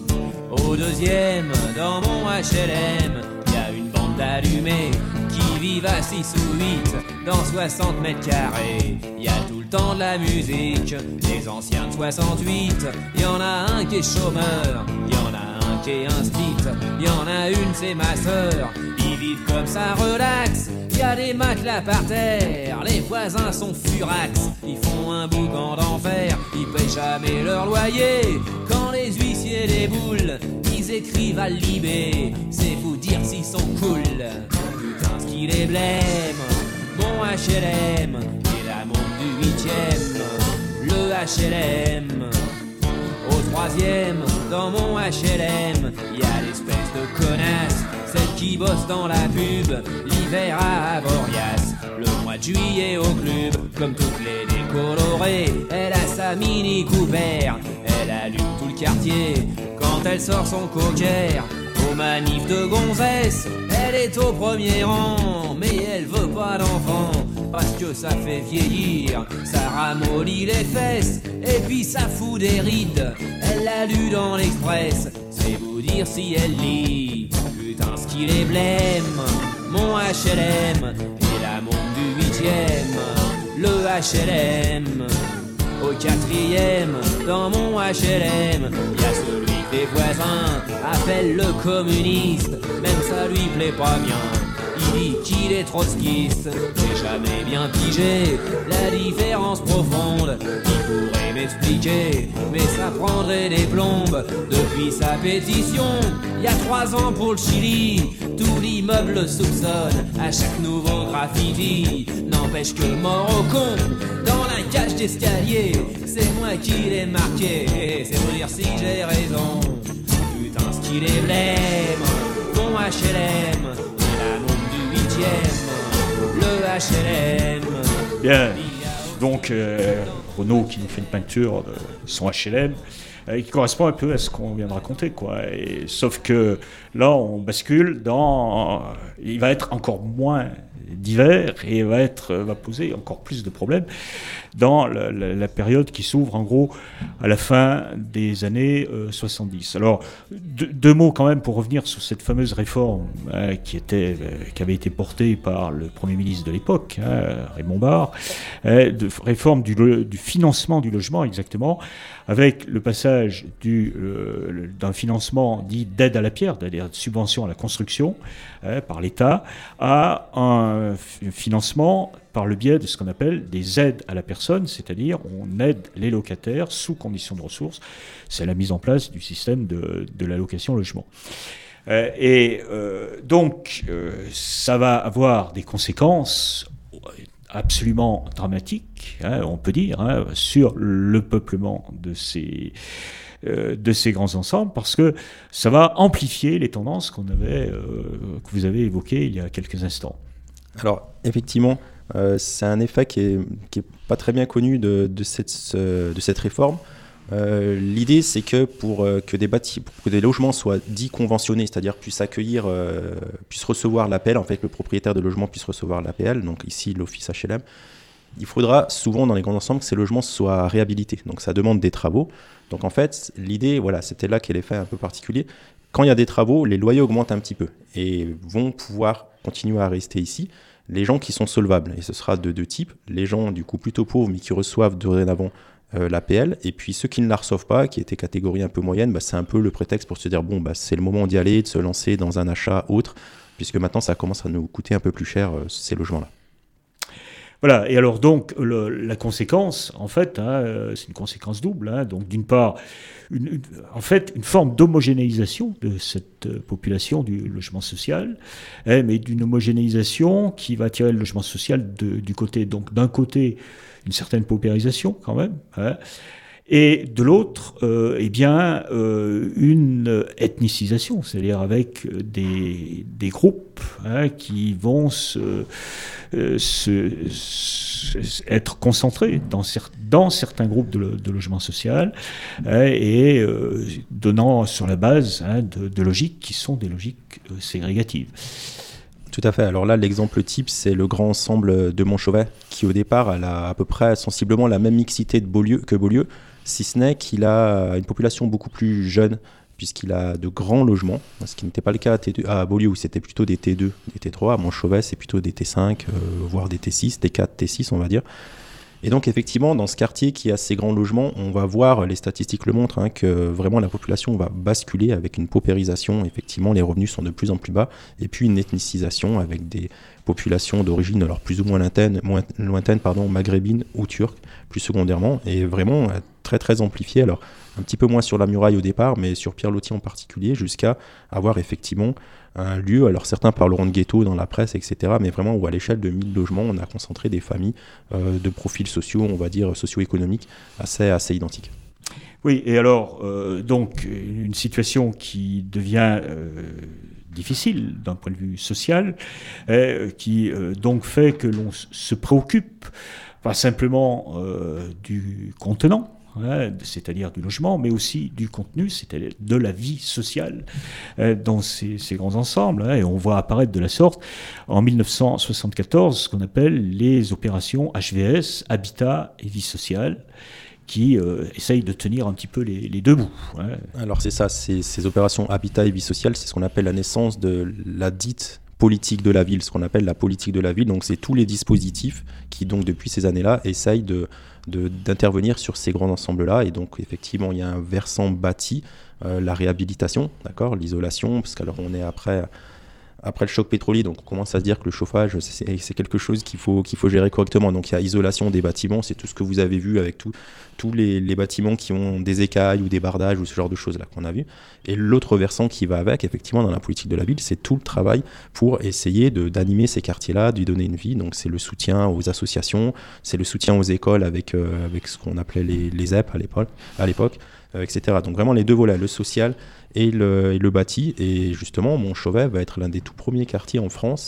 Au deuxième, dans mon H L M, y'a une bande d'allumés qui vivent à six ou huit dans soixante mètres carrés. Y'a tout le temps de la musique, les anciens de soixante-huit. Y'en a un qui est chômeur, y'en a un qui est instite, y'en a une c'est ma sœur. Ils vivent comme ça relax, y'a des matelas par terre, les voisins sont furax. Ils font un boucan d'enfer, ils payent jamais leur loyer. Quand les huissiers déboulent, ils écrivent à Libé, c'est vous dire s'ils sont cool. Putain ce qu'il est blême, mon H L M et la môme du huitième, le H L M. Au troisième, dans mon H L M, y'a l'espèce de connasse, celle qui bosse dans la pub, l'hiver à Avoriaz, le mois de juillet au club, comme toutes les décolorées. Elle a sa mini Cooper, elle allume tout le quartier quand elle sort son cocker. Aux manifs de gonzesse, elle est au premier rang, mais elle veut pas d'enfant, parce que ça fait vieillir, ça ramollit les fesses, et puis ça fout des rides. Elle l'a lu dans l'Express, c'est vous dire si elle lit. Putain ce qu'il est blême, mon H L M et la môme du huitième, le H L M. Au quatrième, dans mon H L M, y'a celui que les voisins appellent le communiste, même ça lui plaît pas bien. Il dit qu'il est trotskiste, j'ai jamais bien pigé la différence profonde. Il pourrait m'expliquer, mais ça prendrait des plombes. Depuis sa pétition, il y a trois ans pour le Chili, tout l'immeuble le soupçonne à chaque nouveau graffiti. N'empêche que mort au con, dans la cage d'escalier, c'est moi qui l'ai marqué, c'est vous dire si j'ai raison. Putain ce qu'il est blême, mon H L M et la môme du huitième, le H L M. Bien, donc euh, Renaud qui nous fait une peinture de son H L M euh, qui correspond un peu à ce qu'on vient de raconter, quoi. Et, sauf que là on bascule dans, il va être encore moins divers et va, être, va poser encore plus de problèmes dans la, la, la période qui s'ouvre en gros à la fin des années euh, soixante-dix. Alors, deux, deux mots quand même pour revenir sur cette fameuse réforme hein, qui, était, euh, qui avait été portée par le Premier ministre de l'époque, hein, Raymond Barre, hein, de réforme du, du financement du logement exactement, avec le passage du, euh, d'un financement dit d'aide à la pierre, c'est-à-dire de subvention à la construction hein, par l'État, à un f- financement par le biais de ce qu'on appelle des aides à la personne, c'est-à-dire on aide les locataires sous conditions de ressources. C'est la mise en place du système de, de l'allocation logement. Euh, et euh, donc, euh, ça va avoir des conséquences absolument dramatiques, hein, on peut dire, hein, sur le peuplement de ces, euh, de ces grands ensembles, parce que ça va amplifier les tendances qu'on avait, euh, que vous avez évoquées il y a quelques instants. Alors, effectivement, euh, c'est un effet qui est, qui est pas très bien connu de, de, cette, euh, de cette réforme. Euh, l'idée, c'est que pour euh, que des bâtiments, pour que des logements soient dits conventionnés, c'est-à-dire puissent accueillir, euh, puissent recevoir l'A P L, en fait, le propriétaire de logement puisse recevoir l'A P L, donc ici l'office H L M, il faudra souvent dans les grands ensembles que ces logements soient réhabilités. Donc ça demande des travaux. Donc en fait, l'idée, voilà, c'était là qu'est l'effet un peu particulier. Quand il y a des travaux, les loyers augmentent un petit peu et vont pouvoir continuer à rester ici les gens qui sont solvables. Et ce sera de deux types. Les gens du coup plutôt pauvres mais qui reçoivent dorénavant Euh, l'A P L, et puis ceux qui ne la reçoivent pas, qui étaient catégorie un peu moyenne, bah, c'est un peu le prétexte pour se dire bon, bah, c'est le moment d'y aller, de se lancer dans un achat autre, puisque maintenant ça commence à nous coûter un peu plus cher euh, ces logements-là. Voilà, et alors donc le, la conséquence, en fait, hein, c'est une conséquence double. Hein, donc d'une part, une, une, en fait, une forme d'homogénéisation de cette euh, population du logement social, hein, mais d'une homogénéisation qui va tirer le logement social de, du côté, donc d'un côté, une certaine paupérisation quand même, hein, et de l'autre, euh, eh bien, euh, une ethnicisation, c'est-à-dire avec des, des groupes hein, qui vont se, euh, se, se, être concentrés dans, cer- dans certains groupes de, de logement social hein, et euh, donnant sur la base hein, de, de logiques qui sont des logiques euh, ségrégatives. Tout à fait. Alors là, l'exemple type, c'est le grand ensemble de Montchauvet, qui au départ a à peu près sensiblement la même mixité de Beaulieu, que Beaulieu, si ce n'est qu'il a une population beaucoup plus jeune, puisqu'il a de grands logements, ce qui n'était pas le cas à, T deux, à Beaulieu, où c'était plutôt des T deux, des T trois. À Montchauvet, c'est plutôt des T cinq, euh, voire des T six, T quatre, T six, on va dire. Et donc effectivement, dans ce quartier qui a ces grands logements, on va voir, les statistiques le montrent, hein, que vraiment la population va basculer avec une paupérisation. Effectivement, les revenus sont de plus en plus bas. Et puis une ethnicisation avec des populations d'origine alors plus ou moins lointaine, moins, lointaine, pardon, maghrébine ou turque, plus secondairement. Et vraiment très très amplifié. Alors un petit peu moins sur la muraille au départ, mais sur Pierre-Loti en particulier, jusqu'à avoir effectivement un lieu, alors certains parleront de ghetto dans la presse, et cetera, mais vraiment où à l'échelle de mille logements, on a concentré des familles euh, de profils sociaux, on va dire socio-économiques, assez, assez identiques. Oui, et alors, euh, donc, une situation qui devient euh, difficile d'un point de vue social, euh, qui euh, donc fait que l'on se préoccupe pas simplement euh, du contenant, hein, c'est-à-dire du logement, mais aussi du contenu, c'est-à-dire de la vie sociale euh, dans ces, ces grands ensembles. Hein, et on voit apparaître de la sorte, en mille neuf cent soixante-quatorze, ce qu'on appelle les opérations H V S, Habitat et Vie sociale, qui euh, essayent de tenir un petit peu les, les deux bouts. Hein. Alors c'est ça, c'est, ces opérations Habitat et Vie sociale, c'est ce qu'on appelle la naissance de la dite politique de la ville, ce qu'on appelle la politique de la ville. Donc c'est tous les dispositifs qui, donc depuis ces années-là, essayent de, de, d'intervenir sur ces grands ensembles-là. Et donc effectivement, il y a un versant bâti, euh, la réhabilitation, d'accord, l'isolation, parce qu'alors on est après... Après le choc pétrolier, donc on commence à se dire que le chauffage, c'est, c'est quelque chose qu'il faut, qu'il faut gérer correctement. Donc il y a isolation des bâtiments, c'est tout ce que vous avez vu avec tout, tous les, les bâtiments qui ont des écailles ou des bardages ou ce genre de choses-là qu'on a vu. Et l'autre versant qui va avec, effectivement, dans la politique de la ville, c'est tout le travail pour essayer de, d'animer ces quartiers-là, de lui donner une vie. Donc c'est le soutien aux associations, c'est le soutien aux écoles avec, euh, avec ce qu'on appelait les, les E P à l'époque, à l'époque euh, et cetera. Donc vraiment les deux volets, le social et le, et le bâti. Et justement, Montchauvet va être l'un des tout premiers quartiers en France, alors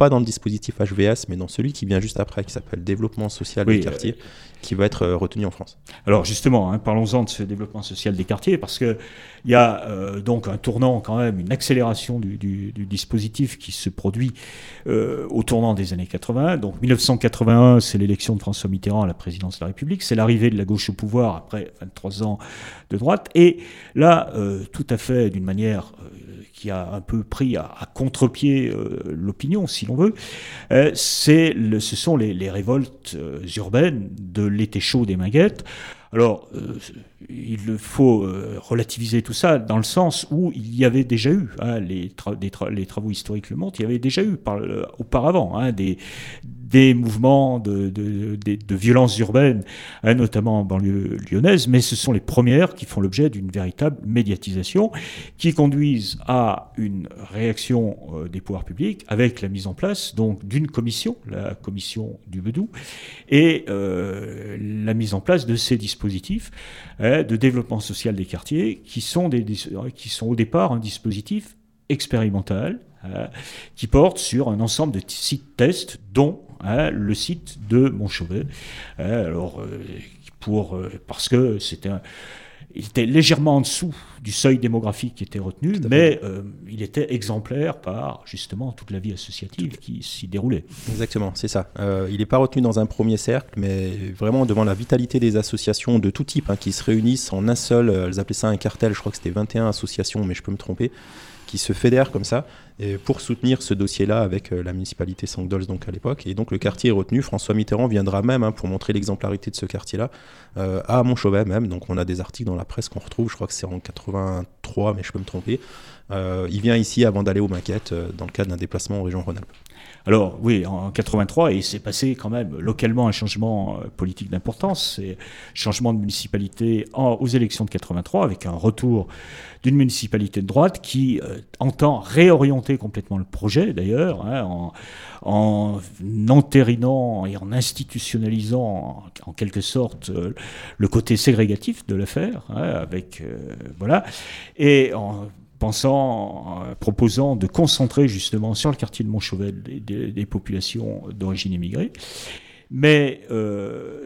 pas dans le dispositif H V S, mais dans celui qui vient juste après, qui s'appelle Développement social oui, des quartiers, euh... qui va être euh, retenu en France. Alors justement, hein, parlons-en de ce développement social des quartiers, parce qu'il y a euh, donc un tournant quand même, une accélération du, du, du dispositif qui se produit euh, au tournant des années quatre-vingts. Donc mille neuf cent quatre-vingt-un, c'est l'élection de François Mitterrand à la présidence de la République, c'est l'arrivée de la gauche au pouvoir après vingt-trois ans de droite, et là, euh, tout à fait d'une manière euh, qui a un peu pris à, à contre-pied euh, l'opinion, si l'on veut, euh, c'est le, ce sont les, les révoltes euh, urbaines de l'été chaud des Minguettes. Alors, euh, il faut euh, relativiser tout ça dans le sens où il y avait déjà eu, hein, les, tra- des tra- les travaux historiques le montrent, il y avait déjà eu par, euh, auparavant hein, des, des mouvements de, de, de, de violence urbaine, hein, notamment en banlieue lyonnaise, mais ce sont les premières qui font l'objet d'une véritable médiatisation, qui conduisent à une réaction euh, des pouvoirs publics avec la mise en place donc d'une commission, la commission du Bedou, et euh, la mise en place de ces dispositifs hein, de développement social des quartiers, qui sont, des, des, qui sont au départ un dispositif expérimental, hein, qui porte sur un ensemble de sites tests, dont hein, le site de Montchauvet. Hein, alors, euh, pour, euh, parce que c'était un, il était légèrement en dessous du seuil démographique qui était retenu, mais euh, il était exemplaire par justement toute la vie associative qui s'y déroulait. Exactement, c'est ça. Euh, il n'est pas retenu dans un premier cercle, mais vraiment devant la vitalité des associations de tout type hein, qui se réunissent en un seul, euh, elles appelaient ça un cartel, je crois que c'était vingt et un associations, mais je peux me tromper, qui se fédèrent comme ça et pour soutenir ce dossier-là avec euh, la municipalité Saint-Gdolz donc à l'époque. Et donc le quartier est retenu. François Mitterrand viendra même hein, pour montrer l'exemplarité de ce quartier-là euh, à Montchauvet même. Donc on a des articles dans la presse qu'on retrouve, je crois que c'est en quatre-vingt-trois, mais je peux me tromper. Euh, il vient ici avant d'aller aux Maquettes euh, dans le cadre d'un déplacement en région Rhône-Alpes. Alors oui, en quatre-vingt-trois, et il s'est passé quand même localement un changement euh, politique d'importance, c'est changement de municipalité en, aux élections de quatre-vingt-trois, avec un retour d'une municipalité de droite qui euh, entend réorienter complètement le projet d'ailleurs, hein, en, en entérinant et en institutionnalisant en, en quelque sorte euh, le côté ségrégatif de l'affaire, hein, avec euh, voilà, et en pensant, euh, proposant de concentrer justement sur le quartier de Montchauvet des, des, des populations d'origine immigrée, mais euh,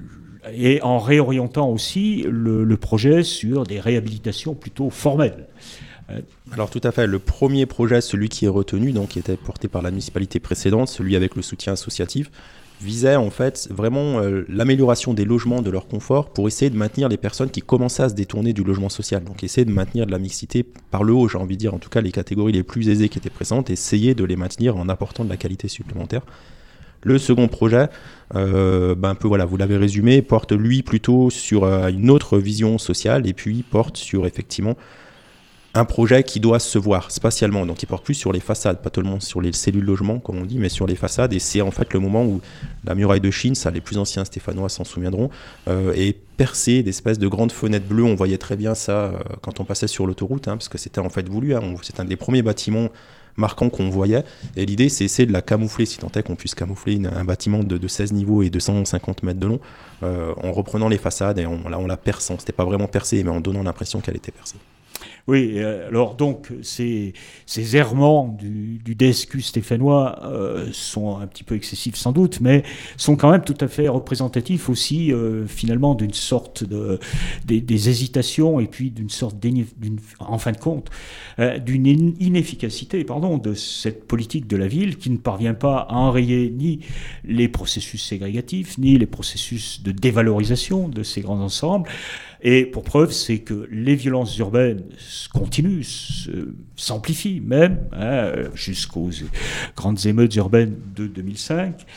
et en réorientant aussi le, le projet sur des réhabilitations plutôt formelles. Alors tout à fait, le premier projet, celui qui est retenu, donc qui était porté par la municipalité précédente, celui avec le soutien associatif, visait en fait vraiment euh, l'amélioration des logements, de leur confort, pour essayer de maintenir les personnes qui commençaient à se détourner du logement social. Donc essayer de maintenir de la mixité par le haut, j'ai envie de dire, en tout cas les catégories les plus aisées qui étaient présentes, essayer de les maintenir en apportant de la qualité supplémentaire. Le second projet, euh, ben un peu voilà, vous l'avez résumé, porte lui plutôt sur euh, une autre vision sociale et puis porte sur effectivement un projet qui doit se voir spatialement, donc il porte plus sur les façades, pas tellement sur les cellules logement comme on dit, mais sur les façades, et c'est en fait le moment où la muraille de Chine, ça les plus anciens stéphanois s'en souviendront, euh, est percée d'espèces de grandes fenêtres bleues. On voyait très bien ça euh, quand on passait sur l'autoroute, hein, parce que c'était en fait voulu, hein, on, c'est un des premiers bâtiments marquants qu'on voyait, et l'idée c'est essayer de la camoufler, si tant est qu'on puisse camoufler une, un bâtiment de, de seize niveaux et deux cent cinquante mètres de long, euh, en reprenant les façades et en, en la perçant. C'était pas vraiment percé, mais en donnant l'impression qu'elle était percée. Oui, alors donc ces, ces errements du, du D S Q stéphanois euh, sont un petit peu excessifs sans doute, mais sont quand même tout à fait représentatifs aussi euh, finalement d'une sorte de des, des hésitations et puis d'une sorte d'une, en fin de compte euh, d'une inefficacité pardon de cette politique de la ville qui ne parvient pas à enrayer ni les processus ségrégatifs ni les processus de dévalorisation de ces grands ensembles. Et pour preuve, c'est que les violences urbaines continuent, s'amplifient même, hein, jusqu'aux grandes émeutes urbaines de deux mille cinq.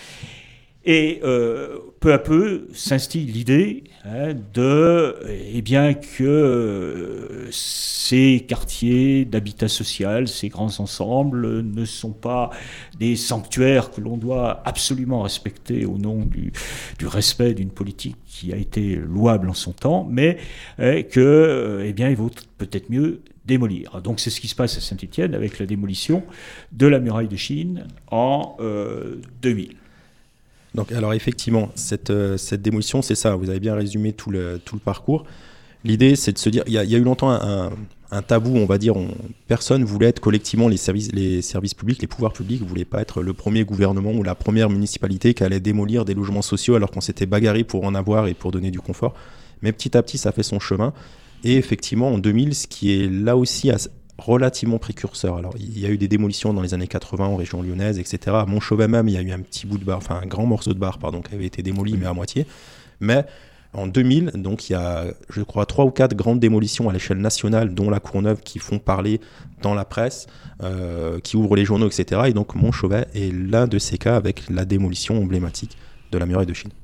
Et euh, peu à peu s'instille l'idée hein, de, eh bien, que euh, ces quartiers d'habitat social, ces grands ensembles, ne sont pas des sanctuaires que l'on doit absolument respecter au nom du, du respect d'une politique qui a été louable en son temps, mais eh, que, eh bien, il vaut peut-être mieux démolir. Donc c'est ce qui se passe à Saint-Étienne avec la démolition de la muraille de Chine en euh, deux mille. Donc, alors effectivement, cette, euh, cette démolition, c'est ça, vous avez bien résumé tout le, tout le parcours. L'idée, c'est de se dire, il y a, il y a eu longtemps un, un tabou, on va dire. On, personne voulait être collectivement, les services, les services publics, les pouvoirs publics ne voulaient pas être le premier gouvernement ou la première municipalité qui allait démolir des logements sociaux alors qu'on s'était bagarré pour en avoir et pour donner du confort. Mais petit à petit, ça fait son chemin. Et effectivement, en deux mille, ce qui est là aussi assez, relativement précurseur. Alors, il y a eu des démolitions dans les années quatre-vingts en région lyonnaise, et cetera. À Montchauvet même, il y a eu un petit bout de bar, enfin un grand morceau de bar, pardon, qui avait été démoli, mais à moitié. Mais en deux mille, donc, il y a, je crois, trois ou quatre grandes démolitions à l'échelle nationale, dont la Courneuve, qui font parler dans la presse, euh, qui ouvrent les journaux, et cetera. Et donc, Montchauvet est l'un de ces cas avec la démolition emblématique de la muraille de Chine.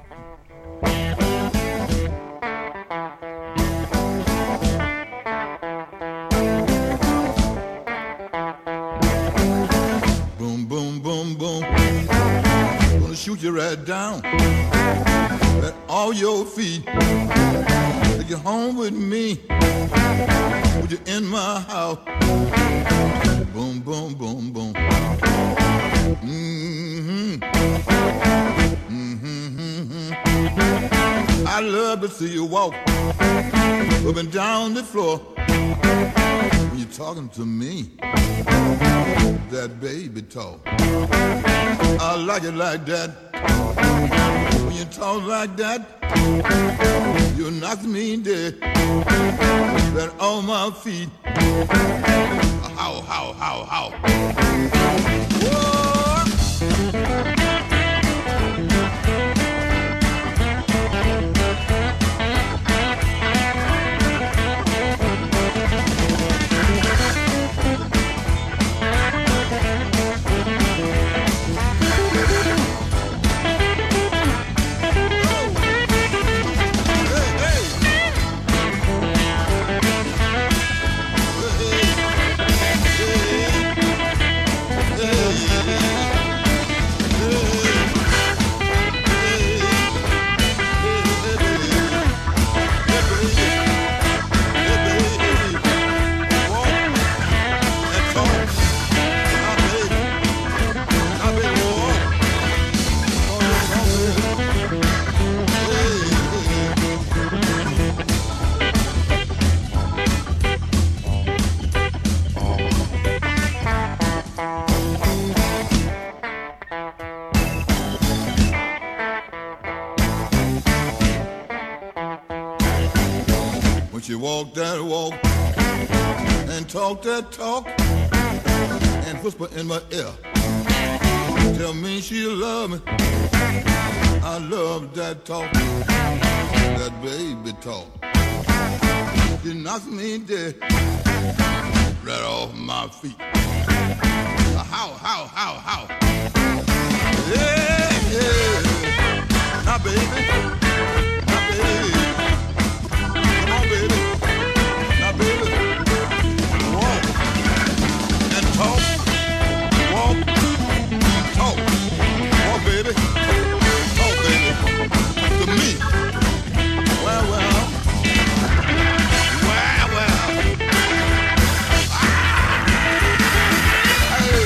Shoot you right down at all your feet. Take you home with me. Put you in my house. Boom, boom, boom, boom. Mm-hmm. Mm-hmm. I love to see you walk up and down the floor when you're talking to me. That baby talk. I like it like that. When you talk like that, you knock me dead. Right on my feet. How, how, how, how. Whoa. Walk that walk and talk that talk and whisper in my ear. Tell me she love me. I love that talk, that baby talk. She knocks me dead right off my feet. How, how, how, how? Yeah, yeah. Now, baby. Now, baby. Come on, baby. Now, baby. Walk and talk. Walk, talk. Walk, baby. Talk, baby. To me. Well, well. Well, well. Ah. Hey.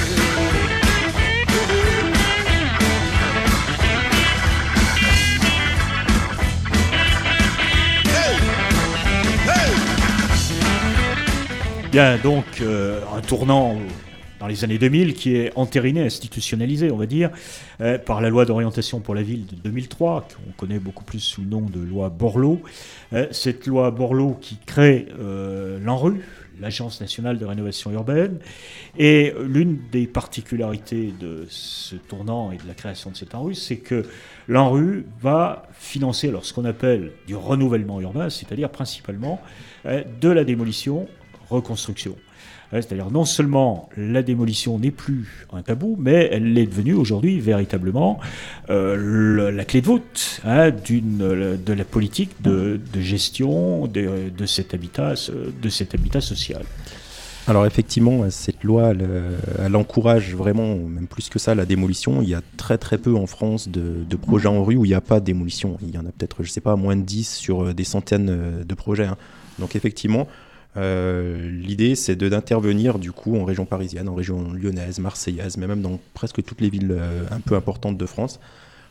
Bien, donc euh, un tournant dans les années deux mille qui est entériné, institutionnalisé, on va dire, euh, par la loi d'orientation pour la ville de deux mille trois, qu'on connaît beaucoup plus sous le nom de loi Borloo. Euh, cette loi Borloo qui crée euh, l'ANRU, l'Agence nationale de rénovation urbaine, et l'une des particularités de ce tournant et de la création de cette ANRU, c'est que l'ANRU va financer alors ce qu'on appelle du renouvellement urbain, c'est-à-dire principalement euh, de la démolition, reconstruction. C'est-à-dire non seulement la démolition n'est plus un tabou, mais elle est devenue aujourd'hui véritablement euh, le, la clé de voûte hein, d'une, de la politique de, de gestion de, de, cet habitat, de cet habitat social. Alors effectivement, cette loi, elle, elle encourage vraiment, même plus que ça, la démolition. Il y a très très peu en France de, de projets en rue où il n'y a pas de démolition. Il y en a peut-être, je ne sais pas, moins de dix sur des centaines de projets. Hein. Donc effectivement, Euh, l'idée c'est de, d'intervenir du coup en région parisienne, en région lyonnaise, marseillaise, mais même dans presque toutes les villes euh, un peu importantes de France,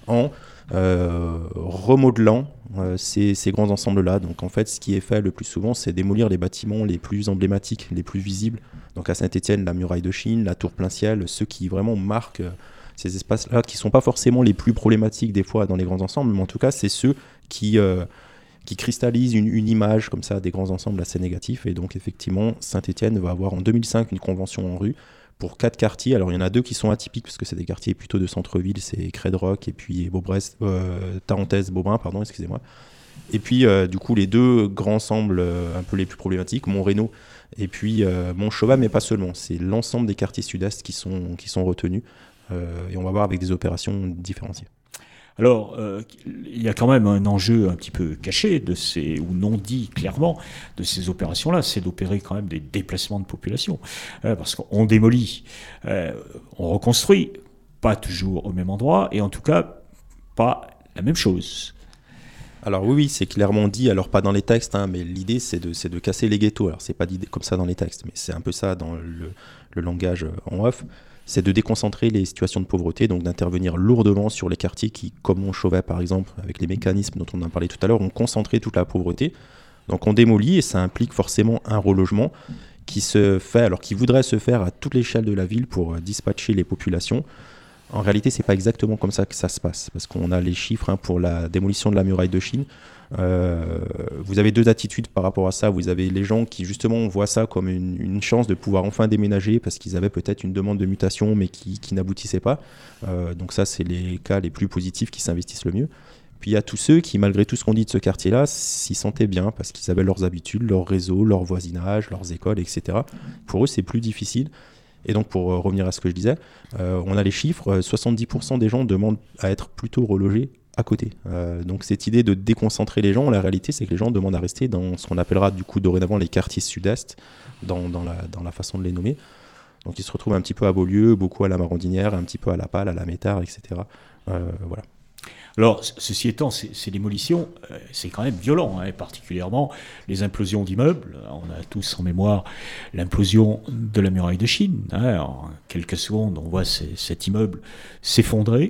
en euh, remodelant euh, ces, ces grands ensembles-là. Donc en fait, ce qui est fait le plus souvent, c'est démolir les bâtiments les plus emblématiques, les plus visibles. Donc à Saint-Étienne, la muraille de Chine, la tour Plein-Ciel, ceux qui vraiment marquent euh, ces espaces-là, qui ne sont pas forcément les plus problématiques des fois dans les grands ensembles, mais en tout cas, c'est ceux qui... Euh, qui cristallise une, une image comme ça des grands ensembles assez négatifs. Et donc effectivement, Saint-Étienne va avoir en deux mille cinq une convention en rue pour quatre quartiers. Alors il y en a deux qui sont atypiques parce que c'est des quartiers plutôt de centre-ville, c'est Crède-Rock et puis Beaubrest, euh, Tarentaise, Beaubrun, pardon, excusez-moi. Et puis euh, du coup les deux grands ensembles euh, un peu les plus problématiques, Montrénaud et puis euh, Montchauvat, mais pas seulement. C'est l'ensemble des quartiers sud-est qui sont, qui sont retenus euh, et on va voir avec des opérations différenciées. Alors, euh, il y a quand même un enjeu un petit peu caché de ces, ou non dit clairement, de ces opérations-là, c'est d'opérer quand même des déplacements de population. Euh, parce qu'on démolit, euh, on reconstruit, pas toujours au même endroit, et en tout cas, pas la même chose. Alors oui, oui, c'est clairement dit, alors pas dans les textes, hein, mais l'idée c'est de, c'est de casser les ghettos. Alors c'est pas dit comme ça dans les textes, mais c'est un peu ça dans le, le langage en off. C'est de déconcentrer les situations de pauvreté, donc d'intervenir lourdement sur les quartiers qui, comme Montchauvet par exemple, avec les mécanismes dont on en parlait tout à l'heure, ont concentré toute la pauvreté. Donc on démolit et ça implique forcément un relogement qui se fait, alors qui voudrait se faire à toute l'échelle de la ville pour dispatcher les populations. En réalité, c'est pas exactement comme ça que ça se passe, parce qu'on a les chiffres hein, pour la démolition de la muraille de Chine. Euh, vous avez deux attitudes par rapport à ça. Vous avez les gens qui justement voient ça comme une, une chance de pouvoir enfin déménager parce qu'ils avaient peut-être une demande de mutation mais qui, qui n'aboutissait pas. Euh, donc ça, c'est les cas les plus positifs qui s'investissent le mieux. Puis il y a tous ceux qui, malgré tout ce qu'on dit de ce quartier-là, s'y sentaient bien parce qu'ils avaient leurs habitudes, leur réseau, leur voisinage, leurs écoles, et cetera. Pour eux, c'est plus difficile. Et donc, pour euh, revenir à ce que je disais, euh, on a les chiffres, soixante-dix pour cent des gens demandent à être plutôt relogés à côté. Euh, donc cette idée de déconcentrer les gens, la réalité c'est que les gens demandent à rester dans ce qu'on appellera du coup dorénavant les quartiers sud-est, dans, dans, la, dans la façon de les nommer. Donc ils se retrouvent un petit peu à Beaulieu, beaucoup à la Marandinière, un petit peu à la Palle, à la Métard, et cetera. Euh, voilà. Alors, ceci étant, ces, ces démolitions, euh, c'est quand même violent, hein, et particulièrement les implosions d'immeubles. On a tous en mémoire l'implosion de la muraille de Chine. Hein, en quelques secondes, on voit ces, cet immeuble s'effondrer.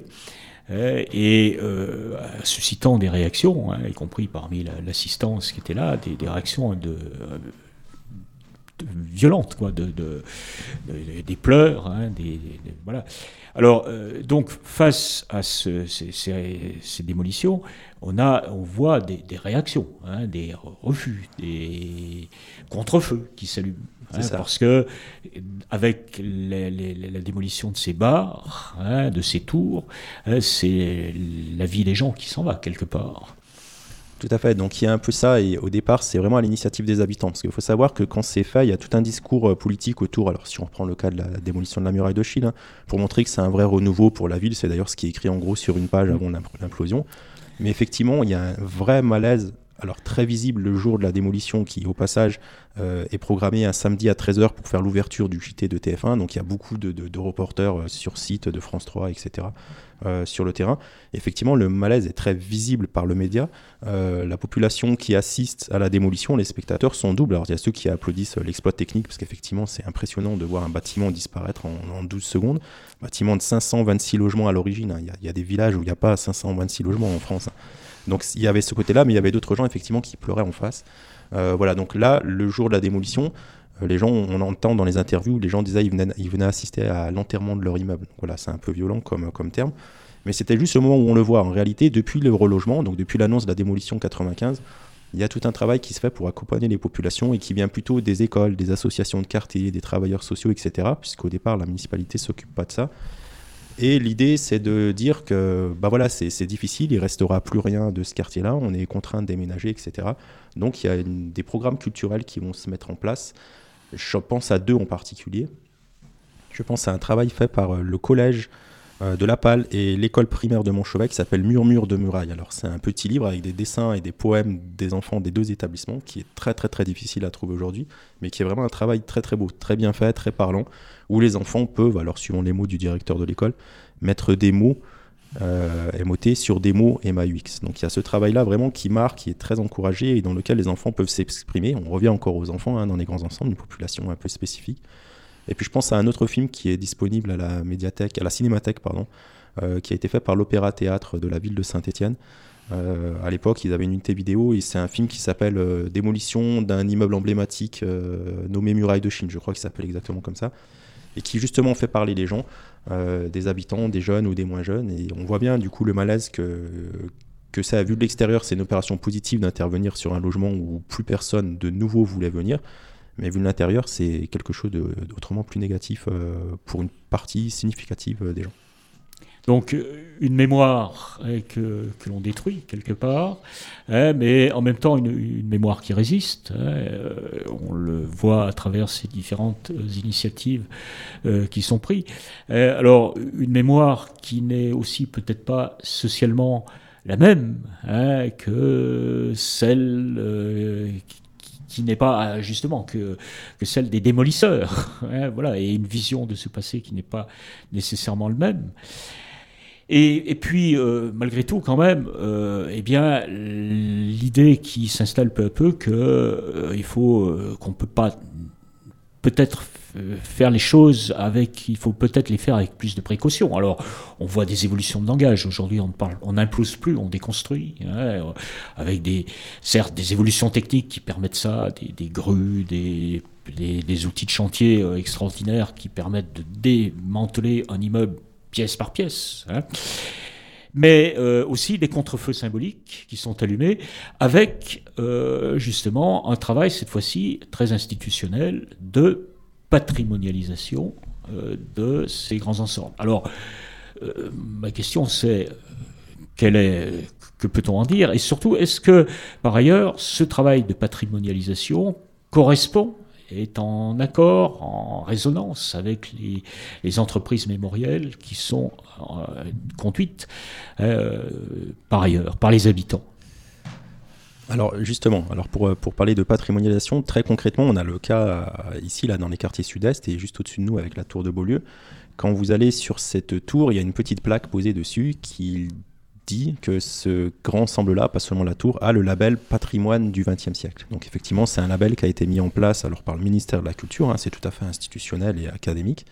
Et euh, suscitant des réactions, hein, y compris parmi la, l'assistance qui était là, des, des réactions de, de, violentes, quoi, de, de, de, des pleurs, hein, des, des, voilà. Alors, euh, donc, face à ce, ces, ces, ces démolitions, on, a, on voit des, des réactions, hein, des refus, des contre-feux qui s'allument. Hein, parce que, avec les, les, la démolition de ces bars, hein, de ces tours, hein, c'est la vie des gens qui s'en va quelque part. Tout à fait, donc il y a un peu ça, et au départ c'est vraiment à l'initiative des habitants, parce qu'il faut savoir que quand c'est fait, il y a tout un discours politique autour, alors si on reprend le cas de la démolition de la muraille de Chine, hein, pour montrer que c'est un vrai renouveau pour la ville, c'est d'ailleurs ce qui est écrit en gros sur une page avant l'implosion, mais effectivement il y a un vrai malaise, alors très visible le jour de la démolition qui au passage euh, est programmé un samedi à treize heures pour faire l'ouverture du J T de T F un, donc il y a beaucoup de, de, de reporters euh, sur site de France trois, et cetera euh, sur le terrain. Effectivement le malaise est très visible par le média, euh, la population qui assiste à la démolition, les spectateurs sont doubles, alors il y a ceux qui applaudissent l'exploit technique parce qu'effectivement c'est impressionnant de voir un bâtiment disparaître en, en douze secondes, bâtiment de cinq cent vingt-six logements à l'origine, hein. il, y a, il y a des villages où il n'y a pas cinq cent vingt-six logements en France, hein. Donc il y avait ce côté-là, mais il y avait d'autres gens effectivement qui pleuraient en face. Euh, voilà, donc là, le jour de la démolition, euh, les gens, on entend dans les interviews, les gens disaient qu'ils venaient, ils venaient assister à l'enterrement de leur immeuble. Donc voilà, c'est un peu violent comme, comme terme. Mais c'était juste le moment où on le voit. En réalité, depuis le relogement, donc depuis l'annonce de la démolition quatre-vingt-quinze, il y a tout un travail qui se fait pour accompagner les populations et qui vient plutôt des écoles, des associations de quartier, des travailleurs sociaux, et cetera. Puisqu'au départ, la municipalité ne s'occupe pas de ça. Et l'idée, c'est de dire que bah voilà, c'est, c'est difficile, il ne restera plus rien de ce quartier-là, on est contraint de déménager, et cetera. Donc il y a une, des programmes culturels qui vont se mettre en place. Je pense à deux en particulier. Je pense à un travail fait par le collège euh, de La Palle et l'école primaire de Montchauvet qui s'appelle Murmure de muraille. Alors c'est un petit livre avec des dessins et des poèmes des enfants des deux établissements qui est très très très difficile à trouver aujourd'hui, mais qui est vraiment un travail très très beau, très bien fait, très parlant, où les enfants peuvent, alors suivant les mots du directeur de l'école, mettre des mots euh, M O T sur des mots M A U X. Donc il y a ce travail-là vraiment qui marque, qui est très encouragé et dans lequel les enfants peuvent s'exprimer. On revient encore aux enfants hein, dans les grands ensembles, une population un peu spécifique. Et puis je pense à un autre film qui est disponible à la médiathèque, à la cinémathèque, pardon, euh, qui a été fait par l'Opéra-Théâtre de la ville de Saint-Étienne. Euh, à l'époque, ils avaient une unité vidéo et c'est un film qui s'appelle euh, Démolition d'un immeuble emblématique euh, nommé Muraille de Chine, je crois qu'il s'appelle exactement comme ça, et qui justement fait parler les gens, euh, des habitants, des jeunes ou des moins jeunes, et on voit bien du coup le malaise que, que ça a vu de l'extérieur. C'est une opération positive d'intervenir sur un logement où plus personne de nouveau voulait venir, mais vu de l'intérieur, c'est quelque chose de, d'autrement plus négatif euh, pour une partie significative euh, des gens. Donc une mémoire eh, que, que l'on détruit quelque part, eh, mais en même temps une, une mémoire qui résiste. Eh, euh, on le voit à travers ces différentes initiatives euh, qui sont prises. Eh, alors une mémoire qui n'est aussi peut-être pas socialement la même eh, que celle euh, qui qui n'est pas justement que, que celle des démolisseurs. Hein, voilà, et une vision de ce passé qui n'est pas nécessairement le même. Et, et puis, euh, malgré tout, quand même, euh, eh bien, l'idée qui s'installe peu à peu que euh, il faut euh, qu'on peut pas peut-être faire les choses avec, il faut peut-être les faire avec plus de précaution. Alors, on voit des évolutions de langage. Aujourd'hui, on ne parle, on n'implose plus, on déconstruit, hein, avec des, certes, des évolutions techniques qui permettent ça, des, des grues, des, des, des outils de chantier euh, extraordinaires qui permettent de démanteler un immeuble pièce par pièce, hein. Mais euh, aussi des contre-feux symboliques qui sont allumés avec euh, justement un travail, cette fois-ci, très institutionnel de patrimonialisation euh, de ces grands ensembles. Alors, euh, ma question c'est, quelle est, que peut-on en dire? Et surtout, est-ce que, par ailleurs, ce travail de patrimonialisation correspond, est en accord, en résonance avec les, les entreprises mémorielles qui sont euh, conduites euh, par ailleurs, par les habitants? Alors justement, alors pour, pour parler de patrimonialisation, très concrètement, on a le cas euh, ici, là, dans les quartiers sud-est, et juste au-dessus de nous avec la tour de Beaulieu. Quand vous allez sur cette tour, il y a une petite plaque posée dessus qui dit que ce grand ensemble-là, pas seulement la tour, a le label patrimoine du vingtième siècle. Donc effectivement, c'est un label qui a été mis en place alors par le ministère de la Culture, hein, c'est tout à fait institutionnel et académique,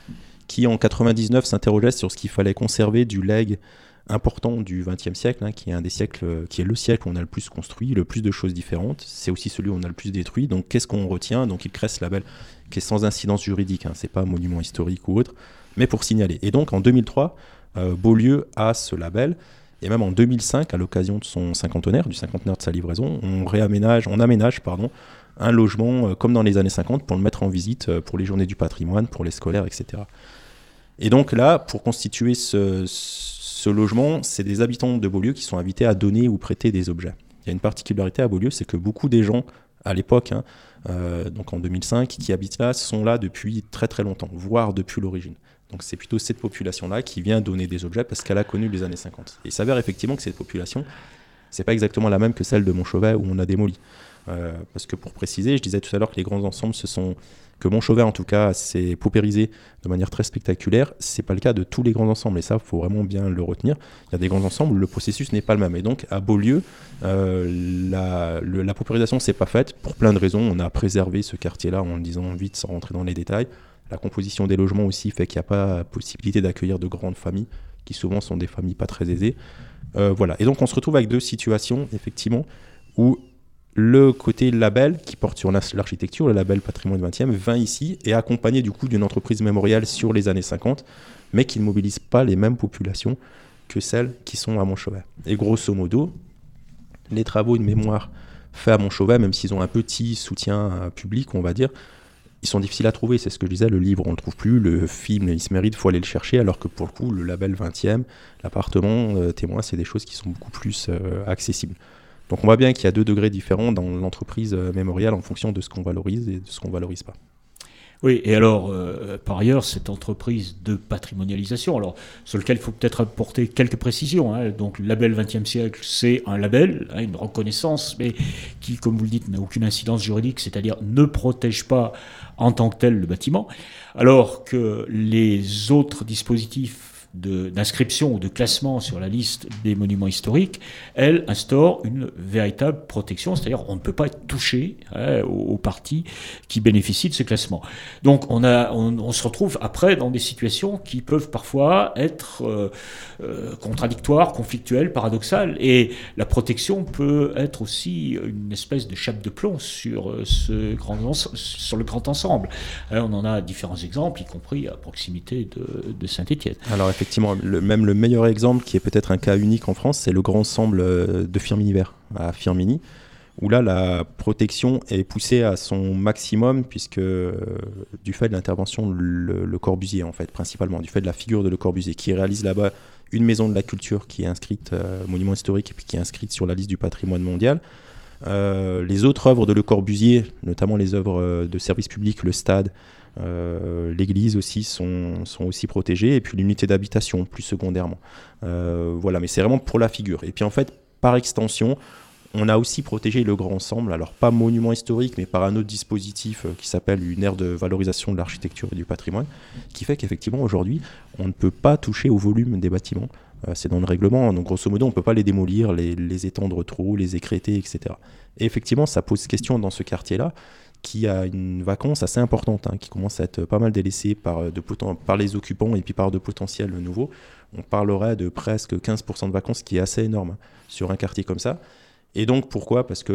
qui en quatre-vingt-dix-neuf s'interrogeait sur ce qu'il fallait conserver du legs important du vingtième siècle, hein, qui est un des siècles, qui est le siècle où on a le plus construit, le plus de choses différentes. C'est aussi celui où on a le plus détruit. Donc qu'est-ce qu'on retient? Donc il crée ce label qui est sans incidence juridique, hein, c'est pas un monument historique ou autre, mais pour signaler. Et donc en deux mille trois, euh, Beaulieu a ce label. Et même en deux mille cinq, à l'occasion de son cinquantenaire, du cinquantenaire de sa livraison, on réaménage, on aménage pardon, un logement euh, comme dans les années cinquante pour le mettre en visite euh, pour les journées du patrimoine, pour les scolaires, et cetera. Et donc là, pour constituer ce, ce logement, c'est des habitants de Beaulieu qui sont invités à donner ou prêter des objets. Il y a une particularité à Beaulieu, c'est que beaucoup des gens, à l'époque, hein, euh, donc en deux mille cinq, qui habitent là, sont là depuis très très longtemps, voire depuis l'origine. Donc c'est plutôt cette population-là qui vient donner des objets parce qu'elle a connu les années cinquante. Et il s'avère effectivement que cette population, c'est pas exactement la même que celle de Montchauvet où on a démoli. Euh, parce que pour préciser, je disais tout à l'heure que les grands ensembles, ce sont que Montchauvet en tout cas s'est paupérisé de manière très spectaculaire. C'est pas le cas de tous les grands ensembles et ça, il faut vraiment bien le retenir. Il y a des grands ensembles où le processus n'est pas le même. Et donc à Beaulieu, euh, la, le, la paupérisation s'est pas faite pour plein de raisons. On a préservé ce quartier-là en le disant vite sans rentrer dans les détails. La composition des logements aussi fait qu'il n'y a pas possibilité d'accueillir de grandes familles, qui souvent sont des familles pas très aisées. Euh, voilà. Et donc on se retrouve avec deux situations, effectivement, où le côté label, qui porte sur l'architecture, le label patrimoine vingtième, vient ici, et accompagné du coup d'une entreprise mémoriale sur les années cinquante, mais qui ne mobilise pas les mêmes populations que celles qui sont à Montchauvet. Et grosso modo, les travaux de mémoire faits à Montchauvet, même s'ils ont un petit soutien public, on va dire, ils sont difficiles à trouver, c'est ce que je disais, le livre on ne le trouve plus, le film il se mérite, il faut aller le chercher, alors que pour le coup le label vingtième, l'appartement euh, témoin, c'est des choses qui sont beaucoup plus euh, accessibles. Donc on voit bien qu'il y a deux degrés différents dans l'entreprise euh, mémoriale en fonction de ce qu'on valorise et de ce qu'on ne valorise pas. Oui, et alors, euh, par ailleurs, cette entreprise de patrimonialisation, alors, sur lequel il faut peut-être apporter quelques précisions, hein, donc le label vingtième siècle, c'est un label, hein, une reconnaissance, mais qui, comme vous le dites, n'a aucune incidence juridique, c'est-à-dire ne protège pas en tant que tel le bâtiment, alors que les autres dispositifs de, d'inscription ou de classement sur la liste des monuments historiques, elle instaure une véritable protection, c'est-à-dire on ne peut pas être touché hein, aux, aux parties qui bénéficient de ce classement. Donc on, a, on, on se retrouve après dans des situations qui peuvent parfois être euh, euh, contradictoires, conflictuelles, paradoxales, et la protection peut être aussi une espèce de chape de plomb sur, ce grand, sur le grand ensemble. Hein, on en a différents exemples, y compris à proximité de, de Saint-Étienne. Alors effectivement, le, même le meilleur exemple, qui est peut-être un cas unique en France, c'est le grand ensemble de Firminy-Vert, à Firminy, où là, la protection est poussée à son maximum, puisque euh, du fait de l'intervention, le, le Corbusier, en fait, principalement, du fait de la figure de Le Corbusier, qui réalise là-bas une maison de la culture qui est inscrite, euh, monument historique, et puis qui est inscrite sur la liste du patrimoine mondial. Euh, les autres œuvres de Le Corbusier, notamment les œuvres de service public, le stade, euh, l'église aussi, sont, sont aussi protégées, et puis l'unité d'habitation, plus secondairement. Euh, voilà, mais c'est vraiment pour la figure. Et puis en fait, par extension, on a aussi protégé le grand ensemble, alors pas monument historique, mais par un autre dispositif euh, qui s'appelle une aire de valorisation de l'architecture et du patrimoine, qui fait qu'effectivement aujourd'hui, on ne peut pas toucher au volume des bâtiments. Euh, c'est dans le règlement, donc grosso modo, on ne peut pas les démolir, les, les étendre trop, les écréter, et cetera. Et effectivement, ça pose question dans ce quartier-là, qui a une vacance assez importante, hein, qui commence à être pas mal délaissée par, de poten- par les occupants et puis par de potentiels nouveaux. On parlerait de presque quinze pour cent de vacances, ce qui est assez énorme hein, sur un quartier comme ça. Et donc pourquoi ? Parce que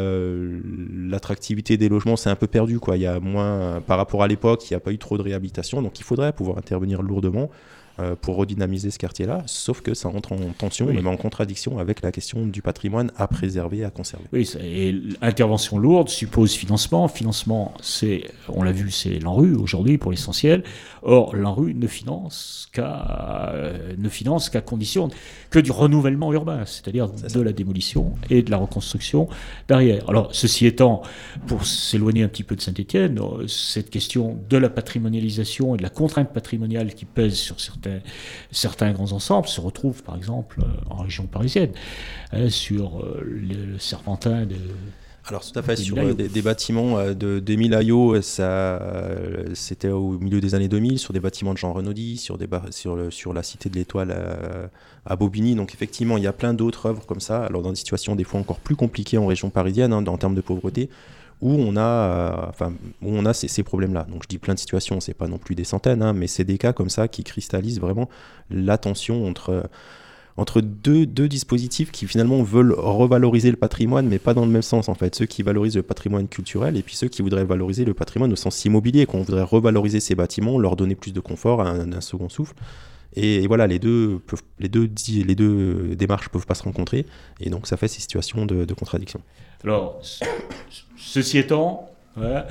la, l'attractivité des logements s'est un peu perdue, quoi. Il y a moins, par rapport à l'époque, il n'y a pas eu trop de réhabilitation, donc il faudrait pouvoir intervenir lourdement euh, pour redynamiser ce quartier-là, sauf que ça entre en tension, oui. même en contradiction avec la question du patrimoine à préserver, à conserver. Oui, et intervention lourde suppose financement. Financement, c'est, on l'a vu, c'est l'ANRU aujourd'hui pour l'essentiel. Or, l'ANRU ne finance qu'à, euh, ne finance qu'à condition que du renouvellement urbain, c'est-à-dire c'est de la démolition et de la reconstruction derrière. Alors, ceci étant, pour s'éloigner un petit peu de Saint-Étienne, cette question de la patrimonialisation et de la contrainte patrimoniale qui pèse sur certains, certains grands ensembles se retrouve, par exemple, en région parisienne, hein, sur euh, le Serpentin de... Alors tout à fait, sur euh, des, des bâtiments euh, de, d'Émile Aillot, ça, euh, c'était au milieu des années deux mille, sur des bâtiments de Jean Renaudy, sur, des ba- sur, le, sur la Cité de l'Étoile à, à Bobigny. Donc effectivement, il y a plein d'autres œuvres comme ça, alors dans des situations des fois encore plus compliquées en région parisienne, hein, en termes de pauvreté, où on a, euh, enfin, où on a ces, ces problèmes-là. Donc je dis plein de situations, c'est pas non plus des centaines, hein, mais c'est des cas comme ça qui cristallisent vraiment la tension entre... entre deux, deux dispositifs qui finalement veulent revaloriser le patrimoine, mais pas dans le même sens en fait. Ceux qui valorisent le patrimoine culturel et puis ceux qui voudraient valoriser le patrimoine au sens immobilier, qu'on voudrait revaloriser ces bâtiments, leur donner plus de confort, un, un second souffle. Et, et voilà, les deux, peuvent, les, deux, les deux démarches ne peuvent pas se rencontrer, et donc ça fait ces situations de, de contradiction. Alors, ceci étant... Ouais,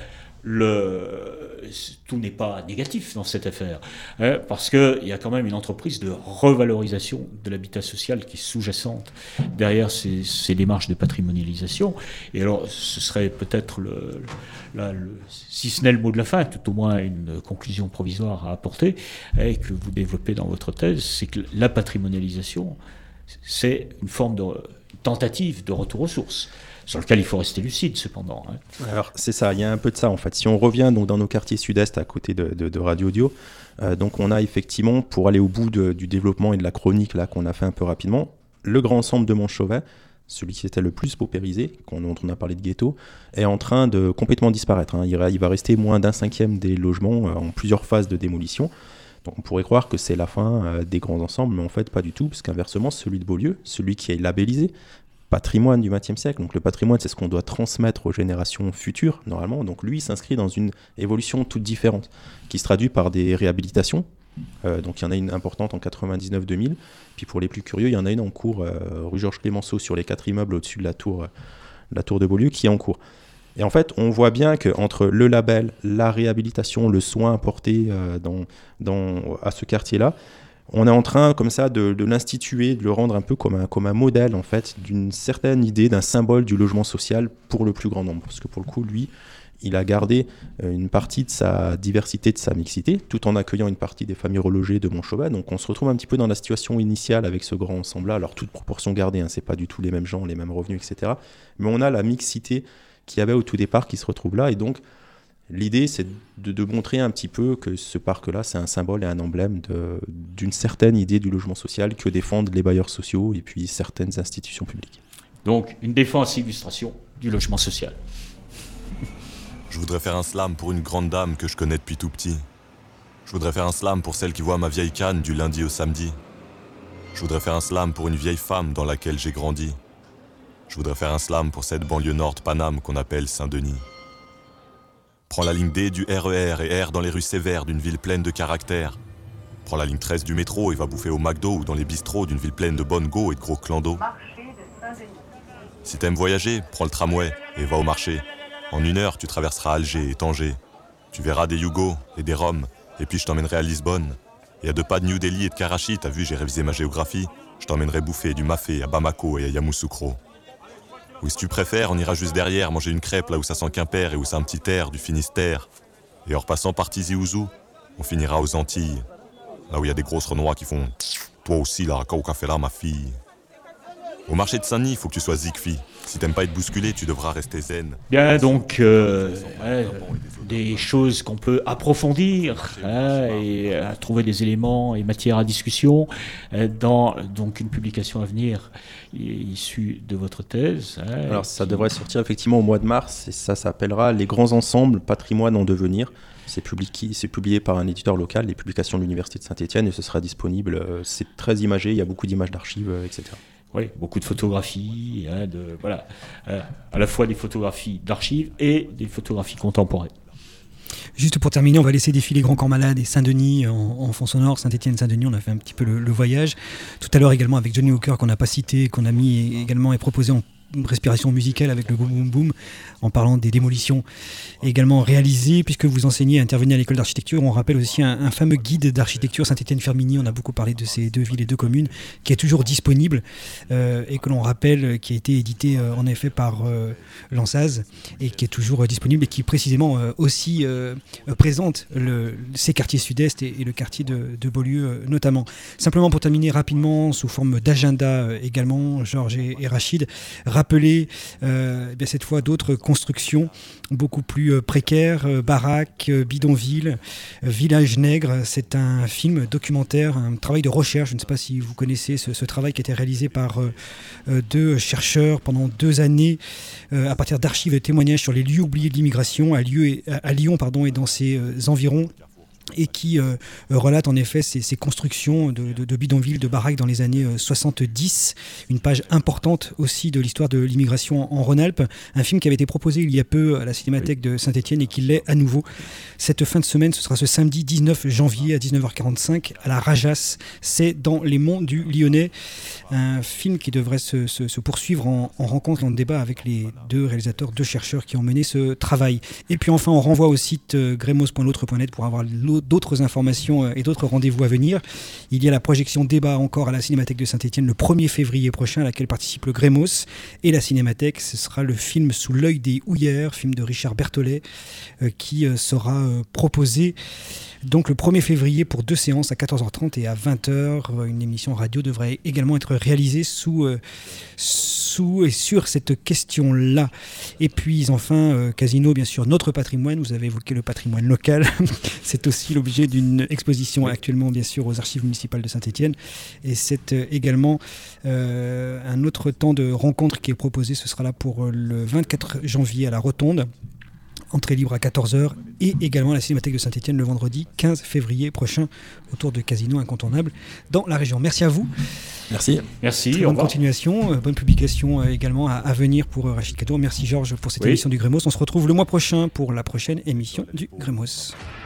Le... tout n'est pas négatif dans cette affaire, hein, parce qu'il y a quand même une entreprise de revalorisation de l'habitat social qui est sous-jacente derrière ces, ces démarches de patrimonialisation. Et alors, ce serait peut-être, le, là, le, si ce n'est le mot de la fin, tout au moins une conclusion provisoire à apporter, et que vous développez dans votre thèse, c'est que la patrimonialisation, c'est une forme de une tentative de retour aux sources, sur lequel il faut rester lucide, cependant. Hein. Alors, c'est ça, il y a un peu de ça, en fait. Si on revient donc, dans nos quartiers sud-est, à côté de, de, de Radio Audio, euh, donc on a effectivement, pour aller au bout de, du développement et de la chronique là, qu'on a fait un peu rapidement, le grand ensemble de Montchauvet, celui qui était le plus paupérisé, dont on a parlé de ghetto, est en train de complètement disparaître. Hein. Il, va, il va rester moins d'un cinquième des logements euh, en plusieurs phases de démolition. Donc on pourrait croire que c'est la fin euh, des grands ensembles, mais en fait pas du tout, parce qu'inversement, celui de Beaulieu, celui qui est labellisé, patrimoine du vingtième siècle, donc le patrimoine c'est ce qu'on doit transmettre aux générations futures normalement, donc lui il s'inscrit dans une évolution toute différente qui se traduit par des réhabilitations, euh, donc il y en a une importante en quatre-vingt-dix-neuf deux mille, puis pour les plus curieux il y en a une en cours euh, rue Georges Clémenceau sur les quatre immeubles au-dessus de la tour, euh, la tour de Beaulieu qui est en cours. Et en fait on voit bien qu'entre le label, la réhabilitation, le soin apporté euh, dans, dans, à ce quartier-là, on est en train, comme ça, de, de l'instituer, de le rendre un peu comme un, comme un modèle, en fait, d'une certaine idée, d'un symbole du logement social pour le plus grand nombre. Parce que pour le coup, lui, il a gardé une partie de sa diversité, de sa mixité, tout en accueillant une partie des familles relogées de Montchauvet. Donc on se retrouve un petit peu dans la situation initiale avec ce grand ensemble-là. Alors, toute proportion gardée, hein, c'est pas du tout les mêmes gens, les mêmes revenus, et cetera. Mais on a la mixité qu'il y avait au tout départ qui se retrouve là. Et donc, L'idée, c'est de, de montrer un petit peu que ce parc-là, c'est un symbole et un emblème de, d'une certaine idée du logement social que défendent les bailleurs sociaux et puis certaines institutions publiques. Donc, une défense illustration du logement social. Je voudrais faire un slam pour une grande dame que je connais depuis tout petit. Je voudrais faire un slam pour celle qui voit ma vieille canne du lundi au samedi. Je voudrais faire un slam pour une vieille femme dans laquelle j'ai grandi. Je voudrais faire un slam pour cette banlieue nord de Paname qu'on appelle Saint-Denis. Prends la ligne D du R E R et erre dans les rues sévères d'une ville pleine de caractère. Prends la ligne treize du métro et va bouffer au McDo ou dans les bistrots d'une ville pleine de bonnes go et de gros clans-d'eau. Si t'aimes voyager, prends le tramway et va au marché. En une heure, tu traverseras Alger et Tanger. Tu verras des Yougos et des Roms, et puis je t'emmènerai à Lisbonne. Et à deux pas de New Delhi et de Karachi, t'as vu, j'ai révisé ma géographie. Je t'emmènerai bouffer du mafé à Bamako et à Yamoussoukro. Ou si tu préfères, on ira juste derrière manger une crêpe là où ça sent Quimper et où c'est un petit air du Finistère. Et en repassant par Tizi Ouzou, on finira aux Antilles. Là où il y a des grosses renois qui font « Toi aussi là, qu'au café là, ma fille ». Au marché de Saint-Denis, il faut que tu sois zigfi. Si t'aimes pas être bousculé, tu devras rester zen. Bien, donc, euh, ouais, des choses qu'on peut approfondir hein, et euh, trouver des éléments et matières à discussion euh, dans donc, une publication à venir issue de votre thèse. Hein, Alors, ça qui... devrait sortir effectivement au mois de mars et ça s'appellera « Les grands ensembles, patrimoine en devenir ». C'est publié, c'est publié par un éditeur local, les publications de l'Université de Saint-Étienne, et ce sera disponible. C'est très imagé, il y a beaucoup d'images d'archives, et cetera. Oui, beaucoup de photographies, hein, de, voilà, euh, à la fois des photographies d'archives et des photographies contemporaines. Juste pour terminer, on va laisser défiler Grand Corps Malade et Saint-Denis en, en fond sonore. Saint-Étienne, Saint-Denis, on a fait un petit peu le, le voyage. Tout à l'heure également avec Johnny Hooker qu'on n'a pas cité, qu'on a mis également et proposé en respiration musicale avec le boom boom boom en parlant des démolitions également réalisées. Puisque vous enseignez et intervenez à l'école d'architecture, on rappelle aussi un, un fameux guide d'architecture Saint-Étienne-Firminy, on a beaucoup parlé de ces deux villes et deux communes, qui est toujours disponible euh, et que l'on rappelle qui a été édité euh, en effet par euh, l'Ansaz et qui est toujours euh, disponible et qui précisément euh, aussi euh, présente le, ces quartiers sud-est et, et le quartier de, de Beaulieu euh, notamment. Simplement pour terminer rapidement sous forme d'agenda euh, également, Georges et, et Rachid, rappeler euh, bien cette fois d'autres constructions beaucoup plus euh, précaires, euh, baraques, euh, bidonvilles, euh, villages nègres. C'est un film documentaire, un travail de recherche. Je ne sais pas si vous connaissez ce, ce travail qui a été réalisé par euh, euh, deux chercheurs pendant deux années euh, à partir d'archives et témoignages sur les lieux oubliés de l'immigration à, lieu et, à, à Lyon pardon, et dans ses euh, environs, et qui euh, relate en effet ces, ces constructions de, de, de bidonvilles, de baraques dans les années euh, soixante-dix. Une page importante aussi de l'histoire de l'immigration en, en Rhône-Alpes. Un film qui avait été proposé il y a peu à la Cinémathèque oui. de Saint-Étienne et qui l'est à nouveau. Cette fin de semaine, ce sera ce samedi dix-neuf janvier à dix-neuf heures quarante-cinq à la Rajas. C'est dans les monts du Lyonnais. Un film qui devrait se, se, se poursuivre en, en rencontre et en débat avec les deux réalisateurs, deux chercheurs qui ont mené ce travail. Et puis enfin, on renvoie au site euh, gremos point l'autre point net pour avoir l'autre d'autres informations et d'autres rendez-vous à venir. Il y a la projection débat encore à la Cinémathèque de Saint-Étienne le premier février prochain à laquelle participe le Grémos et la Cinémathèque. Ce sera le film Sous l'œil des houillères, film de Richard Berthollet euh, qui euh, sera euh, proposé donc le premier février pour deux séances à quatorze heures trente et à vingt heures. Une émission radio devrait également être réalisée sous, euh, sous et sur cette question-là. Et puis enfin, euh, Casino, bien sûr, notre patrimoine. Vous avez évoqué le patrimoine local. C'est aussi l'objet d'une exposition actuellement, bien sûr, aux archives municipales de Saint-Étienne. Et c'est euh, également euh, un autre temps de rencontre qui est proposé. Ce sera là pour euh, le vingt-quatre janvier à la Rotonde. Entrée libre à quatorze heures et également à la Cinémathèque de Saint-Étienne le vendredi quinze février prochain autour de Casino incontournable dans la région. Merci à vous. Merci. Merci. Très bonne continuation, euh, bonne publication euh, également à, à venir pour euh, Rachid Kadour. Merci Georges pour cette oui. émission du Grémos. On se retrouve le mois prochain pour la prochaine émission du Grémos.